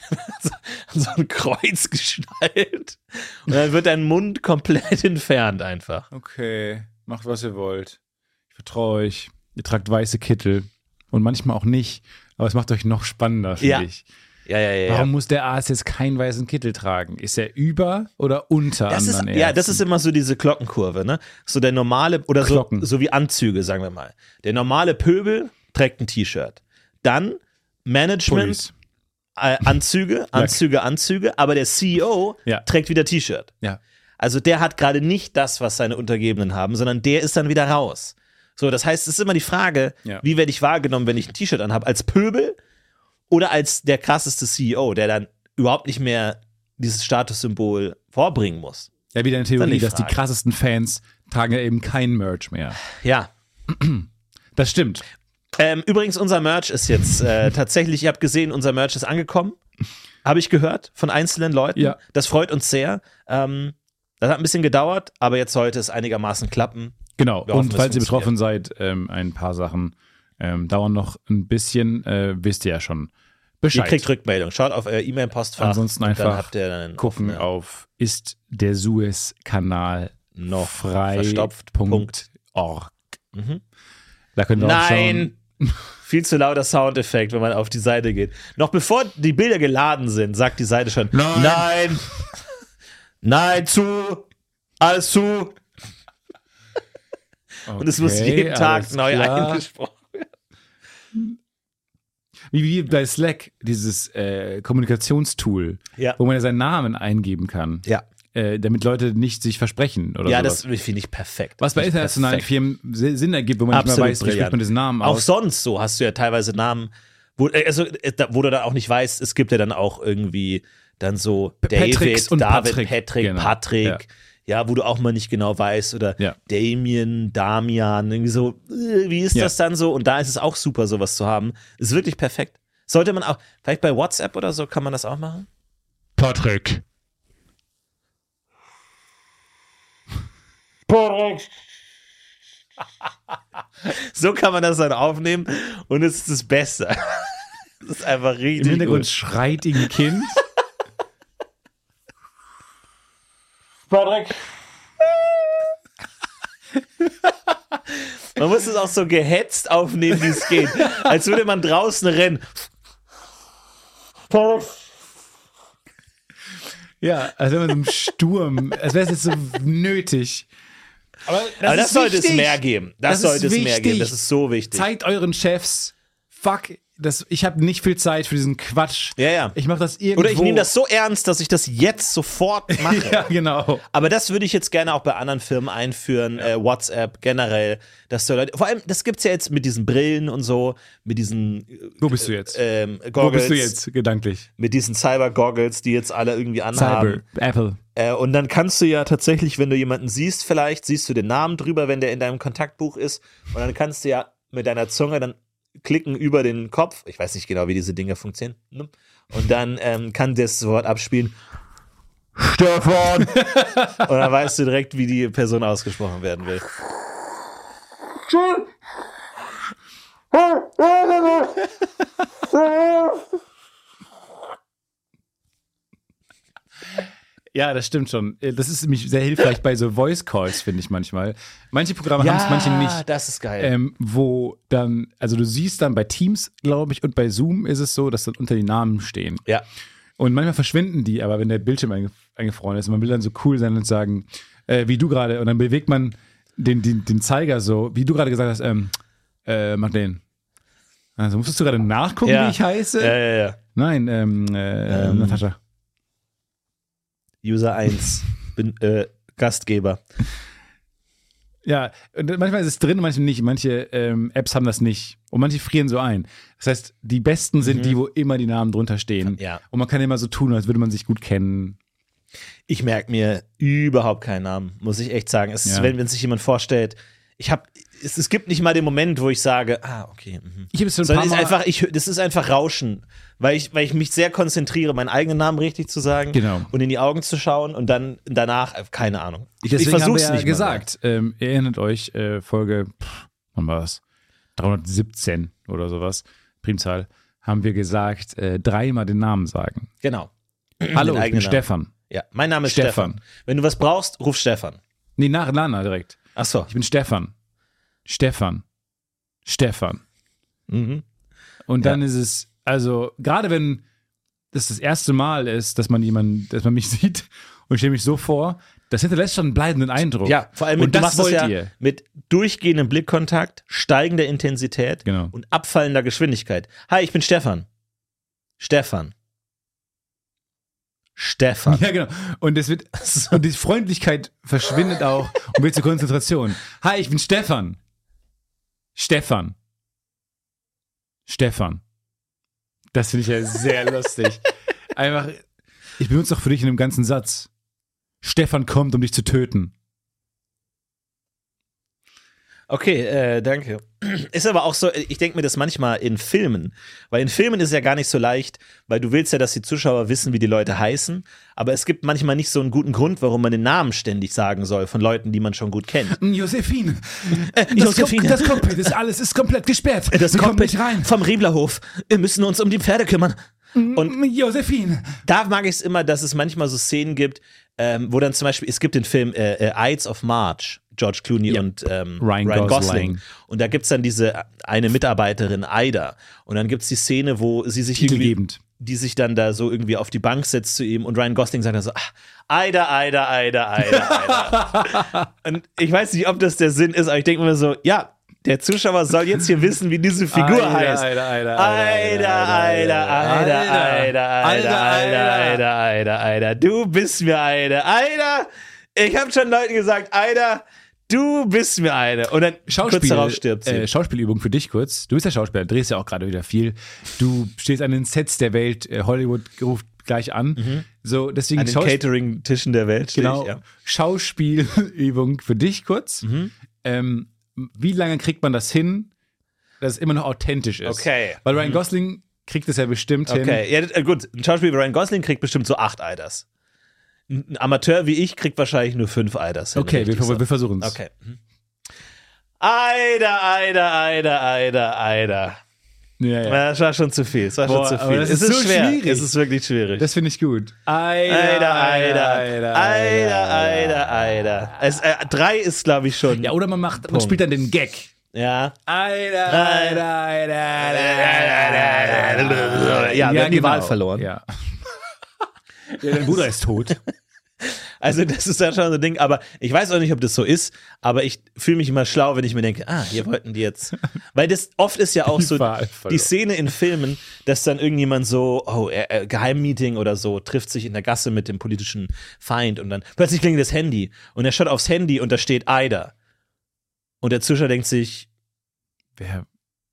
So ein Kreuz geschnallt. Und dann wird dein Mund komplett entfernt einfach. Okay. Macht, was ihr wollt. Ich vertraue euch. Ihr tragt weiße Kittel. Und manchmal auch nicht. Aber es macht euch noch spannender, finde ich. Ja. Warum muss der Arzt jetzt keinen weißen Kittel tragen? Ist er über oder unter anderen Ärzten? Ja, das ist immer so diese Glockenkurve, ne? So der normale, oder so wie Anzüge, sagen wir mal. Der normale Pöbel trägt ein T-Shirt. Dann Management, Anzüge, aber der CEO trägt wieder T-Shirt. Ja. Also der hat gerade nicht das, was seine Untergebenen haben, sondern der ist dann wieder raus. So, das heißt, es ist immer die Frage, wie werde ich wahrgenommen, wenn ich ein T-Shirt anhabe? Als Pöbel oder als der krasseste CEO, der dann überhaupt nicht mehr dieses Statussymbol vorbringen muss? Ja, wieder eine Theorie, dass die krassesten Fans tragen ja eben kein Merch mehr. Ja. Das stimmt. Übrigens, unser Merch ist jetzt tatsächlich, ihr habt gesehen, unser Merch ist angekommen. Habe ich gehört von einzelnen Leuten. Ja. Das freut uns sehr. Das hat ein bisschen gedauert, aber jetzt sollte es einigermaßen klappen. Genau, und falls ihr betroffen seid, ein paar Sachen dauern noch ein bisschen, wisst ihr ja schon Bescheid. Ihr kriegt Rückmeldung, schaut auf euer E-Mail-Postfach. Ansonsten einfach habt ihr dann gucken auf ist der Suez-Kanal noch frei.org. Da könnt ihr auch schauen. Viel zu lauter Soundeffekt, wenn man auf die Seite geht. Noch bevor die Bilder geladen sind, sagt die Seite schon Nein, alles zu. Okay, und es muss jeden Tag neu eingesprochen werden. Wie bei Slack, dieses Kommunikationstool, wo man ja seinen Namen eingeben kann. Ja. Damit Leute nicht sich versprechen oder ja, sowas. das finde ich perfekt. Was bei internationalen Firmen Sinn ergibt, wo man nicht mehr weiß, wie spricht man diesen Namen aus. Auch sonst so hast du ja teilweise Namen, wo du dann auch nicht weißt, es gibt ja dann auch irgendwie dann so David, Patrick, genau. Patrick, ja, wo du auch mal nicht genau weißt, oder Damian, irgendwie so, wie ist das dann so? Und da ist es auch super, sowas zu haben. Ist wirklich perfekt. Sollte man auch, vielleicht bei WhatsApp oder so, kann man das auch machen? Patrick. So kann man das dann aufnehmen und es ist das Beste. Das ist einfach richtig im Hintergrund gut. Schreit ein Kind. Patrick. Man muss es auch so gehetzt aufnehmen, wie es geht. Als würde man draußen rennen. Ja, als wenn man so im Sturm, als wäre es jetzt so nötig. Aber das sollte es mehr geben. Das sollte es mehr geben. Das ist so wichtig. Zeigt euren Chefs, fuck, ich habe nicht viel Zeit für diesen Quatsch. Ja. Ich mache das irgendwo. Oder ich nehme das so ernst, dass ich das jetzt sofort mache. Ja, genau. Aber das würde ich jetzt gerne auch bei anderen Firmen einführen, WhatsApp generell, dass du Leute, vor allem, das gibt's ja jetzt mit diesen Brillen und so, mit diesen Wo bist du jetzt? Goggles, Wo bist du jetzt, gedanklich? Mit diesen Cyber-Goggles, die jetzt alle irgendwie anhaben. Apple. Und dann kannst du ja tatsächlich, wenn du jemanden siehst, vielleicht siehst du den Namen drüber, wenn der in deinem Kontaktbuch ist, und dann kannst du ja mit deiner Zunge dann klicken über den Kopf. Ich weiß nicht genau, wie diese Dinge funktionieren. Und dann kann das Wort abspielen. Stefan! Und dann weißt du direkt, wie die Person ausgesprochen werden will. Ja, das stimmt schon. Das ist nämlich sehr hilfreich bei so Voice Calls, finde ich manchmal. Manche Programme haben es, manche nicht. Das ist geil. Wo dann, also du siehst dann bei Teams, glaube ich, und bei Zoom ist es so, dass dann unter die Namen stehen. Ja. Und manchmal verschwinden die, aber wenn der Bildschirm eingefroren ist, und man will dann so cool sein und sagen, wie du gerade, und dann bewegt man den Zeiger so, wie du gerade gesagt hast, Madeleine. Also musstest du gerade nachgucken, wie ich heiße? Ja. Nein, Natascha. User 1, bin Gastgeber. Ja, und manchmal ist es drin, manche nicht. Manche Apps haben das nicht. Und manche frieren so ein. Das heißt, die besten sind die, wo immer die Namen drunter stehen. Ja. Und man kann immer so tun, als würde man sich gut kennen. Ich merke mir überhaupt keinen Namen, muss ich echt sagen. Es ist, wenn sich jemand vorstellt, es gibt nicht mal den Moment, wo ich sage, okay. Ich habe es schon ein paar Mal. Das ist einfach Rauschen, weil ich mich sehr konzentriere, meinen eigenen Namen richtig zu sagen und in die Augen zu schauen und dann danach, keine Ahnung. Ich versuche es nicht gesagt. Erinnert euch, Folge, wann war das? 317 oder sowas, Primzahl, haben wir gesagt, dreimal den Namen sagen. Genau. Hallo, ich bin Stefan. Ja, mein Name ist Stefan. Wenn du was brauchst, ruf Stefan. Nee, nach direkt. Ach so. Ich bin Stefan. Mhm. Und dann ist es, also gerade wenn das erste Mal ist, dass man mich sieht und ich stelle mich so vor, das hinterlässt schon einen bleibenden Eindruck. Ja, vor allem, und du das machst das ja mit durchgehendem Blickkontakt, steigender Intensität und abfallender Geschwindigkeit. Hi, ich bin Stefan. Stefan. Ja, genau. Und und die Freundlichkeit verschwindet auch und wird zur Konzentration. Hi, ich bin Stefan. Stefan. Das finde ich ja sehr lustig. Einfach, ich benutze auch für dich in einem ganzen Satz. Stefan kommt, um dich zu töten. Okay, danke. Ist aber auch so, ich denke mir das manchmal in Filmen, weil in Filmen ist es ja gar nicht so leicht, weil du willst ja, dass die Zuschauer wissen, wie die Leute heißen, aber es gibt manchmal nicht so einen guten Grund, warum man den Namen ständig sagen soll von Leuten, die man schon gut kennt. Josephine. Josephine. Das Cockpit ist komplett gesperrt. Das Cockpit nicht rein. Vom Rieblerhof. Wir müssen uns um die Pferde kümmern. Und Josephine. Da mag ich es immer, dass es manchmal so Szenen gibt, wo dann zum Beispiel, es gibt den Film Ides of March, George Clooney und Ryan Gosling. Und da gibt's dann diese eine Mitarbeiterin, Ida. Und dann gibt's die Szene, wo sie sich die sich dann da so irgendwie auf die Bank setzt zu ihm und Ryan Gosling sagt dann so, Ida. Und ich weiß nicht, ob das der Sinn ist, aber ich denke mir so, ja, der Zuschauer soll jetzt hier wissen, wie diese Figur heißt. Ida. Du bist mir eine. Ida. Ich habe schon Leuten gesagt, Ida, du bist mir eine. Und dann kurz darauf stirbt sie. Schauspielübung für dich kurz. Du bist ja Schauspieler, drehst ja auch gerade wieder viel. Du stehst an den Sets der Welt. Hollywood ruft gleich an. So, deswegen an den Catering-Tischen der Welt. Genau. Schauspielübung für dich kurz. Wie lange kriegt man das hin, dass es immer noch authentisch ist? Okay. Weil Ryan Gosling kriegt es ja bestimmt hin. Okay, ja, gut. Ein Schauspieler wie Ryan Gosling kriegt bestimmt so 8 Eiders. Ein Amateur wie ich kriegt wahrscheinlich nur 5 Eiders hin. Okay, wir versuchen es. Okay. Eider. Ja. Das war schon zu viel. Es ist so schwer. Schwierig. Es ist wirklich schwierig. Das finde ich gut. Eider. 3 ist, glaube ich, schon. Ja, oder man spielt dann den Gag. Ja. Eider. Ja, wir haben die Wahl verloren. Ja. Dein Bruder ist tot. Also das ist ja schon so ein Ding, aber ich weiß auch nicht, ob das so ist, aber ich fühle mich immer schlau, wenn ich mir denke, hier wollten die jetzt. Weil das oft ist ja auch so die Szene in Filmen, dass dann irgendjemand so, Geheimmeeting oder so, trifft sich in der Gasse mit dem politischen Feind und dann plötzlich klingelt das Handy und er schaut aufs Handy und da steht Eider. Und der Zuschauer denkt sich, Wer?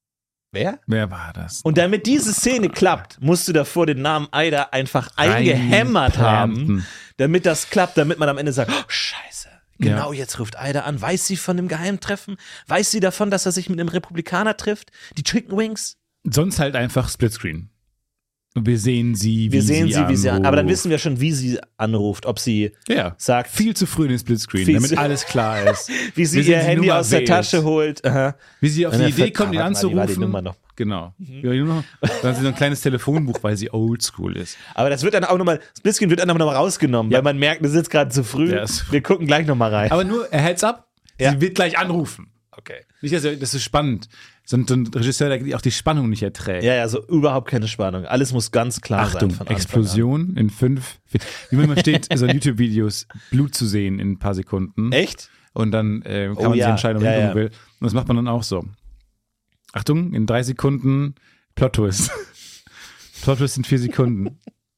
Wer war das? Und damit diese Szene klappt, musst du davor den Namen Eider einfach eingehämmert haben, damit das klappt, damit man am Ende sagt, oh, scheiße, genau jetzt ruft Eider an. Weiß sie von dem Geheimtreffen? Weiß sie davon, dass er sich mit einem Republikaner trifft? Die Chicken Wings? Sonst halt einfach Splitscreen. Und wir sehen sie, wie sie anruft. Aber dann wissen wir schon, wie sie anruft. Ob sie sagt. Viel zu früh in den Splitscreen, damit alles klar ist. Wie sie ihr Handy aus der Tasche holt. Aha. Wie sie auf die Idee kommt, ihn anzurufen. Wie war die Nummer noch? Genau. Dann hat sie so ein kleines Telefonbuch, weil sie oldschool ist. Aber das wird dann auch nochmal, Splitscreen wird dann nochmal rausgenommen, weil man merkt, das ist jetzt gerade zu früh. Wir gucken gleich nochmal rein. Aber nur, er hält's ab. Sie wird gleich anrufen. Okay. Nicht, das ist spannend. So ein Regisseur, der auch die Spannung nicht erträgt. Ja, so überhaupt keine Spannung. Alles muss ganz klar sein. Achtung, Explosion in 5. Wie man immer steht, so in YouTube-Videos, Blut zu sehen in ein paar Sekunden. Echt? Und dann kann man sich entscheiden, ob man will. Und das macht man dann auch so. Achtung, in 3 Sekunden Plot-Twist. Plot-Twist in 4 Sekunden.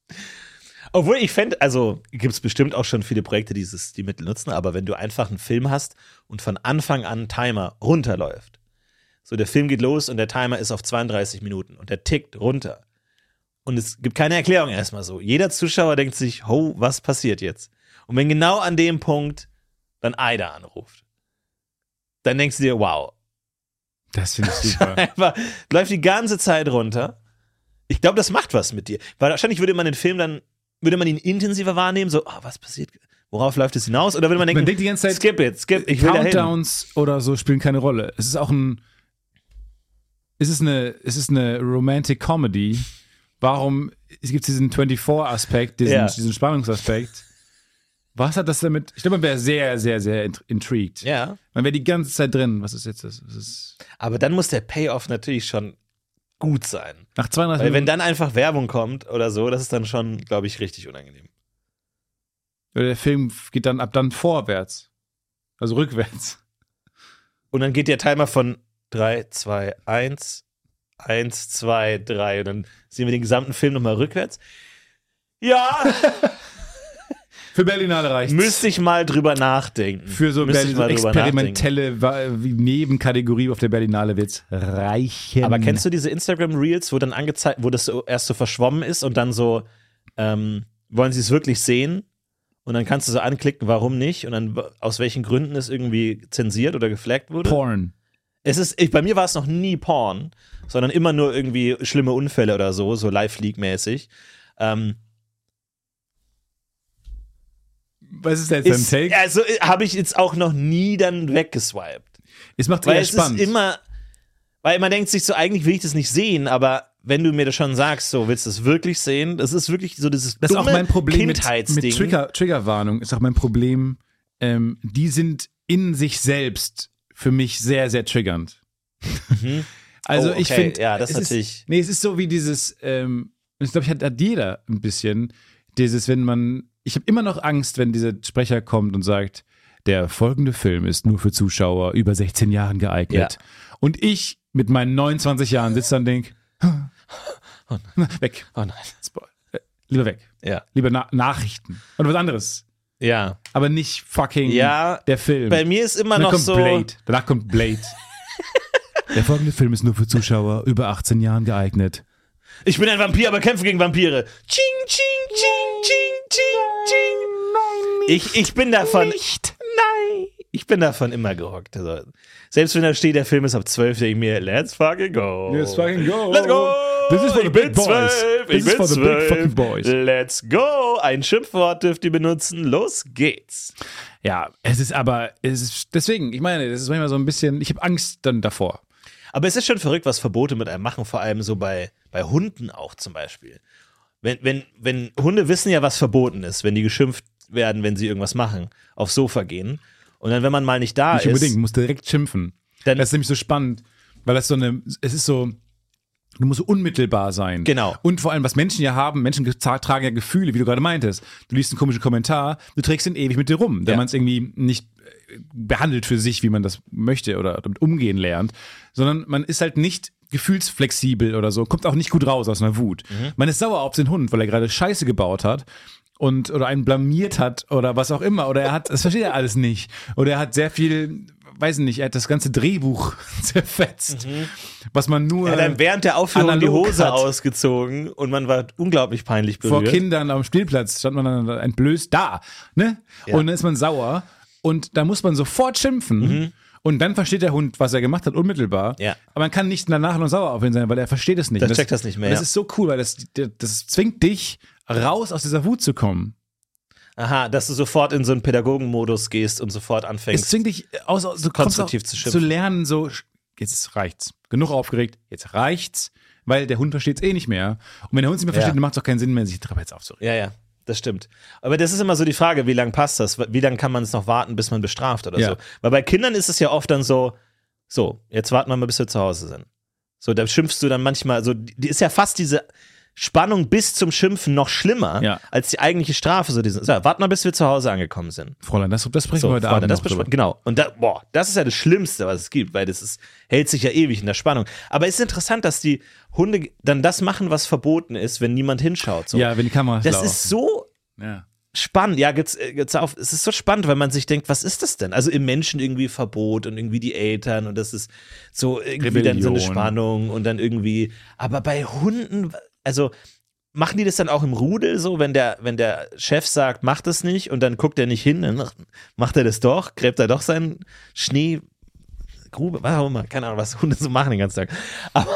Obwohl ich fände, also gibt es bestimmt auch schon viele Projekte, die Mittel nutzen, aber wenn du einfach einen Film hast und von Anfang an ein Timer runterläuft, so der Film geht los und der Timer ist auf 32 Minuten und der tickt runter und es gibt keine Erklärung erstmal so. Jeder Zuschauer denkt sich, was passiert jetzt? Und wenn genau an dem Punkt dann Eider anruft, dann denkst du dir, wow. Das finde ich super. Einfach, läuft die ganze Zeit runter. Ich glaube, das macht was mit dir. Weil wahrscheinlich würde man ihn intensiver wahrnehmen, so, was passiert? Worauf läuft es hinaus? Oder würde man denken, denkt die ganze Zeit, skip, ich will Countdowns oder so spielen keine Rolle. Es ist auch es ist eine Romantic Comedy. Warum, es gibt diesen 24-Aspekt, diesen Spannungsaspekt. Was hat das damit? Ich glaube, man wäre sehr, sehr, sehr intrigued. Ja. Man wäre die ganze Zeit drin. Was ist jetzt das? Aber dann muss der Payoff natürlich schon gut sein. Nach 200 Weil wenn dann einfach Werbung kommt oder so, das ist dann schon, glaube ich, richtig unangenehm. Oder der Film geht dann ab dann vorwärts. Also rückwärts. Und dann geht der Timer von 3, 2, 1, 1, 2, 3 und dann sehen wir den gesamten Film nochmal rückwärts. Ja! Für Berlinale reicht's. Müsste ich mal drüber nachdenken. Für so experimentelle Nebenkategorie auf der Berlinale wird's reichen. Aber kennst du diese Instagram-Reels, wo dann angezeigt, wo das so erst so verschwommen ist und dann so, wollen sie es wirklich sehen? Und dann kannst du so anklicken, warum nicht? Und dann aus welchen Gründen es irgendwie zensiert oder geflaggt wurde? Porn. Bei mir war es noch nie Porn, sondern immer nur irgendwie schlimme Unfälle oder so Live-Leak-mäßig. Was ist jetzt dein Take? Also habe ich jetzt auch noch nie dann weggeswiped. Es macht eher spannend. Ist immer, weil man denkt sich so, eigentlich will ich das nicht sehen, aber wenn du mir das schon sagst, so willst du es wirklich sehen, das ist wirklich so dieses das dumme ist auch mein Problem mit Kindheitsding. Triggerwarnung ist auch mein Problem. Die sind in sich selbst für mich sehr, sehr triggernd. Also ich finde, ja, das natürlich. Es ist so wie dieses, ich glaube, hat jeder ein bisschen dieses, ich habe immer noch Angst, wenn dieser Sprecher kommt und sagt, der folgende Film ist nur für Zuschauer über 16 Jahren geeignet. Ja. Und ich mit meinen 29 Jahren sitze dann und denke, weg. Oh nein. Lieber weg. Ja. Lieber Nachrichten. Oder was anderes. Ja. Aber nicht fucking der Film. Bei mir ist immer noch so. Danach kommt Blade. Der folgende Film ist nur für Zuschauer über 18 Jahren geeignet. Ich bin ein Vampir, aber kämpfe gegen Vampire. Ching, ching, ching, ching, ching, ching. Ich bin davon. Nein. Ich bin davon immer gehockt. Also, selbst wenn da steht, der Film ist ab 12, denke ich mir, let's fucking go. Let's fucking go. Let's go. This is for the big boys. This is for the big fucking boys. Let's go. Ein Schimpfwort dürft ihr benutzen. Los geht's. Ja, deswegen, ich meine, das ist manchmal so ein bisschen, ich habe Angst dann davor. Aber es ist schon verrückt, was Verbote mit einem machen, vor allem so bei Hunden auch zum Beispiel. Wenn Hunde wissen ja, was verboten ist, wenn die geschimpft werden, wenn sie irgendwas machen, aufs Sofa gehen. Und dann, wenn man mal nicht da ist. Nicht unbedingt, du musst direkt schimpfen. Das ist nämlich so spannend, weil es ist so, du musst so unmittelbar sein. Genau. Und vor allem, was Menschen ja haben, Menschen tragen ja Gefühle, wie du gerade meintest. Du liest einen komischen Kommentar, du trägst ihn ewig mit dir rum, wenn man es irgendwie nicht behandelt für sich, wie man das möchte oder damit umgehen lernt, sondern man ist halt nicht gefühlsflexibel oder so, kommt auch nicht gut raus aus einer Wut. Man ist sauer auf den Hund, weil er gerade Scheiße gebaut hat oder einen blamiert hat oder was auch immer, oder das versteht er alles nicht, oder er hat sehr viel, weiß nicht, er hat das ganze Drehbuch zerfetzt, was man nur er hat dann während der Aufführung die Hose ausgezogen und man war unglaublich peinlich berührt. Vor Kindern am Spielplatz stand man dann entblößt da, ne? Ja. Und dann ist man sauer und da muss man sofort schimpfen. Und dann versteht der Hund, was er gemacht hat, unmittelbar. Ja. Aber man kann nicht danach noch sauer auf ihn sein, weil er versteht es nicht. Der checkt das nicht mehr. Das ist so cool, weil das zwingt dich, raus aus dieser Wut zu kommen. Aha, dass du sofort in so einen Pädagogenmodus gehst und sofort anfängst. Es zwingt dich konstruktiv zu schimpfen. Zu lernen, so, jetzt reicht's. Genug aufgeregt, jetzt reicht's, weil der Hund versteht es eh nicht mehr. Und wenn der Hund es nicht mehr versteht, dann macht es auch keinen Sinn mehr, sich darüber jetzt aufzuregen. Ja. Das stimmt. Aber das ist immer so die Frage, wie lange passt das? Wie lange kann man es noch warten, bis man bestraft oder so? Weil bei Kindern ist es ja oft dann so, jetzt warten wir mal, bis wir zu Hause sind. So, da schimpfst du dann manchmal, so, die ist ja fast diese Spannung bis zum Schimpfen noch schlimmer als die eigentliche Strafe. So, warten wir, bis wir zu Hause angekommen sind. Fräulein, das sprechen wir heute Abend noch Genau. Und das ist ja das Schlimmste, was es gibt, weil hält sich ja ewig in der Spannung. Aber es ist interessant, dass die Hunde dann das machen, was verboten ist, wenn niemand hinschaut. So. Ja, wenn die Kameras laufen. Das ist so spannend. Ja, es ist so spannend, weil man sich denkt, was ist das denn? Also im Menschen irgendwie Verbot und irgendwie die Eltern und das ist so irgendwie Rebellion. Dann so eine Spannung und dann irgendwie, aber bei Hunden, also machen die das dann auch im Rudel so, wenn der Chef sagt, mach das nicht und dann guckt er nicht hin, dann macht er das doch, gräbt er doch seinen Schneegrube, was auch immer, keine Ahnung, was Hunde so machen den ganzen Tag.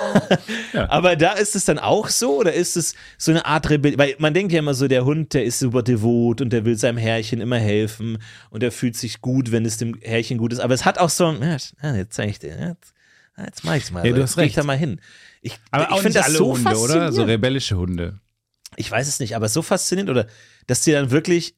Aber da ist es dann auch so oder ist es so eine Art Rebellion? Weil man denkt ja immer so, der Hund, der ist super devot und der will seinem Herrchen immer helfen und der fühlt sich gut, wenn es dem Herrchen gut ist. Aber es hat auch so ein, jetzt zeig ich dir, jetzt mach ich's mal. Ja, du hast recht. Ich da mal hin. Aber ich finde das alle so Hunde, oder? So rebellische Hunde. Ich weiß es nicht, aber so faszinierend, oder dass die dann wirklich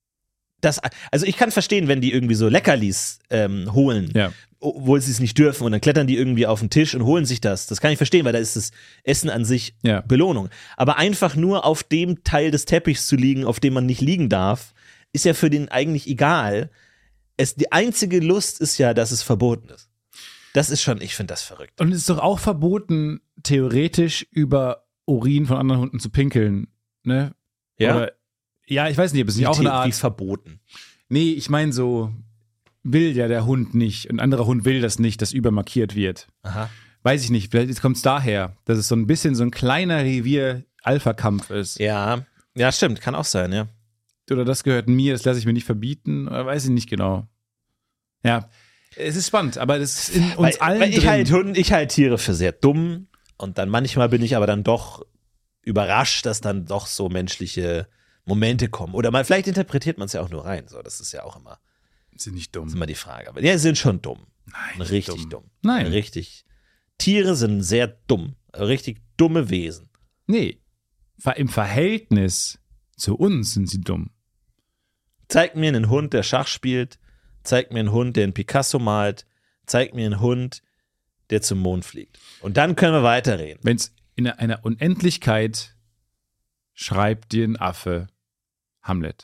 also ich kann verstehen, wenn die irgendwie so Leckerlis holen, obwohl sie es nicht dürfen und dann klettern die irgendwie auf den Tisch und holen sich das. Das kann ich verstehen, weil da ist das Essen an sich Belohnung. Aber einfach nur auf dem Teil des Teppichs zu liegen, auf dem man nicht liegen darf, ist ja für den eigentlich egal. Die einzige Lust ist ja, dass es verboten ist. Das ist schon, ich finde das verrückt. Und es ist doch auch verboten, theoretisch über Urin von anderen Hunden zu pinkeln, ne? Ja. Oder, ja, ich weiß nicht, ob es nicht auch eine Art. Wie verboten? Nee, ich meine so, will ja der Hund nicht. Ein anderer Hund will das nicht, dass übermarkiert wird. Aha. Weiß ich nicht, vielleicht kommt es daher, dass es so ein bisschen so ein kleiner Revier-Alpha-Kampf ist. Ja, stimmt, kann auch sein, ja. Oder das gehört mir, das lasse ich mir nicht verbieten, oder weiß ich nicht genau. Ja. Es ist spannend, aber das ist in uns allen weil ich halte Tiere für sehr dumm und dann manchmal bin ich aber dann doch überrascht, dass dann doch so menschliche Momente kommen. Oder vielleicht interpretiert man es ja auch nur rein. So, das ist ja auch immer. Sind nicht dumm. Das ist immer die Frage. Aber sie sind schon dumm. Nein. Richtig dumm. Nein. Richtig. Tiere sind sehr dumm. Richtig dumme Wesen. Nee. Im Verhältnis zu uns sind sie dumm. Zeig mir einen Hund, der Schach spielt. Zeig mir einen Hund, der einen Picasso malt. Zeig mir einen Hund, der zum Mond fliegt. Und dann können wir weiterreden. Wenn es in einer Unendlichkeit schreibt dir ein Affe Hamlet.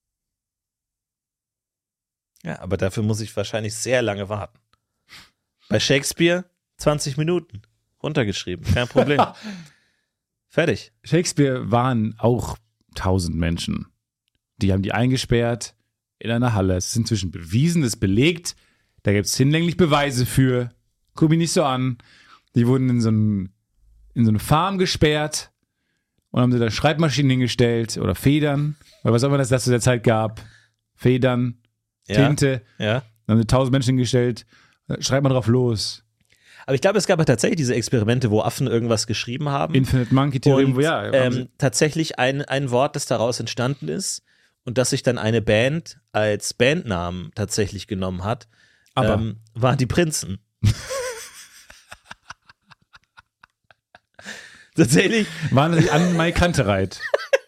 Ja, aber dafür muss ich wahrscheinlich sehr lange warten. Bei Shakespeare 20 Minuten. Runtergeschrieben, kein Problem. Fertig. Shakespeare waren auch 1000 Menschen. Die haben die eingesperrt in einer Halle. Es ist inzwischen bewiesen, es ist belegt. Da gibt es hinlänglich Beweise für. Guck mich nicht so an. Die wurden in so einen in so eine Farm gesperrt und haben sie da Schreibmaschinen hingestellt oder Federn, oder was auch immer das zu der Zeit gab. Federn, Tinte. Ja. Dann haben sie 1000 Menschen hingestellt, schreibt mal drauf los. Aber ich glaube, es gab ja tatsächlich diese Experimente, wo Affen irgendwas geschrieben haben. Infinite Monkey Theorem, tatsächlich ein Wort, das daraus entstanden ist und das sich dann eine Band als Bandnamen tatsächlich genommen hat, waren die Prinzen. Tatsächlich. Waren sie an Mai Kantereit.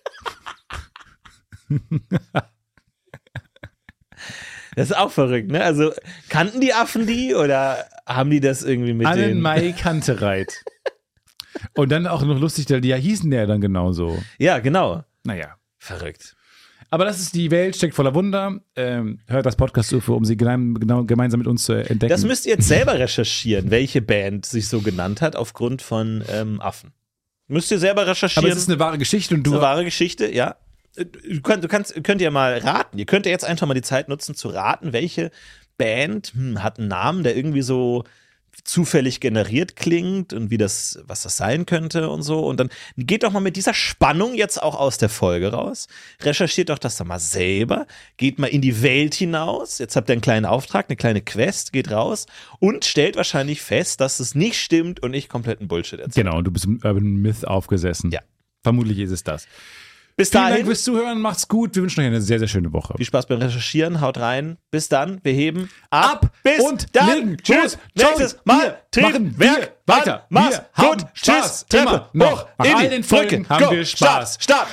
Das ist auch verrückt, ne? Also, kannten die Affen die oder haben die das irgendwie mit Annen Mai Kantereit. Und dann auch noch lustig, die hießen ja dann genauso. Ja, genau. Naja. Verrückt. Aber das ist die Welt, steckt voller Wunder. Hört das Podcast-UFO, um sie gemeinsam mit uns zu entdecken. Das müsst ihr jetzt selber recherchieren, welche Band sich so genannt hat aufgrund von Affen. Müsst ihr selber recherchieren. Aber es ist eine wahre Geschichte. Und eine wahre Geschichte, ja. Könnt ihr mal raten. Ihr könnt ja jetzt einfach mal die Zeit nutzen zu raten, welche Band hat einen Namen, der irgendwie so zufällig generiert klingt und was das sein könnte und so. Und dann geht doch mal mit dieser Spannung jetzt auch aus der Folge raus. Recherchiert doch das doch mal selber. Geht mal in die Welt hinaus. Jetzt habt ihr einen kleinen Auftrag, eine kleine Quest. Geht raus und stellt wahrscheinlich fest, dass es nicht stimmt und ich kompletten Bullshit erzähle. Genau, und du bist im Urban Myth aufgesessen. Ja. Vermutlich ist es das. Bis dahin. Vielen Dank fürs Zuhören, macht's gut. Wir wünschen euch eine sehr, sehr schöne Woche. Viel Spaß beim Recherchieren, haut rein. Bis dann, wir heben ab. Bis und dann. Legen. Tschüss. Nächstes Mal. Machen wir weiter. Mach's gut. Tschüss. Treppe hoch. Nach all den Folgen haben wir Spaß. Start.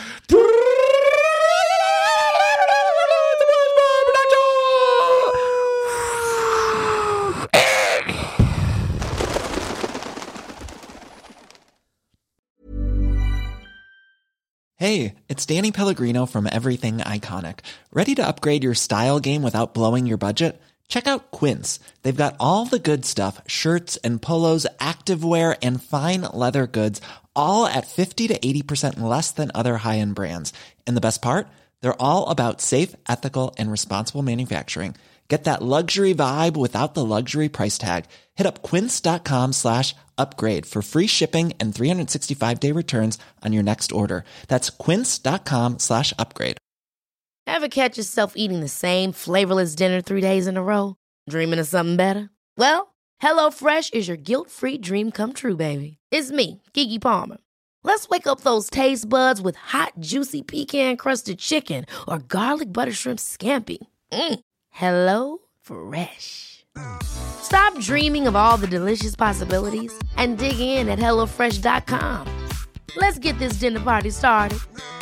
Hey, it's Danny Pellegrino from Everything Iconic. Ready to upgrade your style game without blowing your budget? Check out Quince. They've got all the good stuff, shirts and polos, activewear, and fine leather goods, all at 50 to 80% less than other high-end brands. And the best part? They're all about safe, ethical, and responsible manufacturing. Get that luxury vibe without the luxury price tag. Hit up quince.com/upgrade for free shipping and 365-day returns on your next order. That's quince.com/upgrade. Ever catch yourself eating the same flavorless dinner 3 days in a row? Dreaming of something better? Well, HelloFresh is your guilt-free dream come true, baby. It's me, Keke Palmer. Let's wake up those taste buds with hot, juicy pecan-crusted chicken or garlic butter shrimp scampi. Hello Fresh. Stop dreaming of all the delicious possibilities and dig in at HelloFresh.com. Let's get this dinner party started.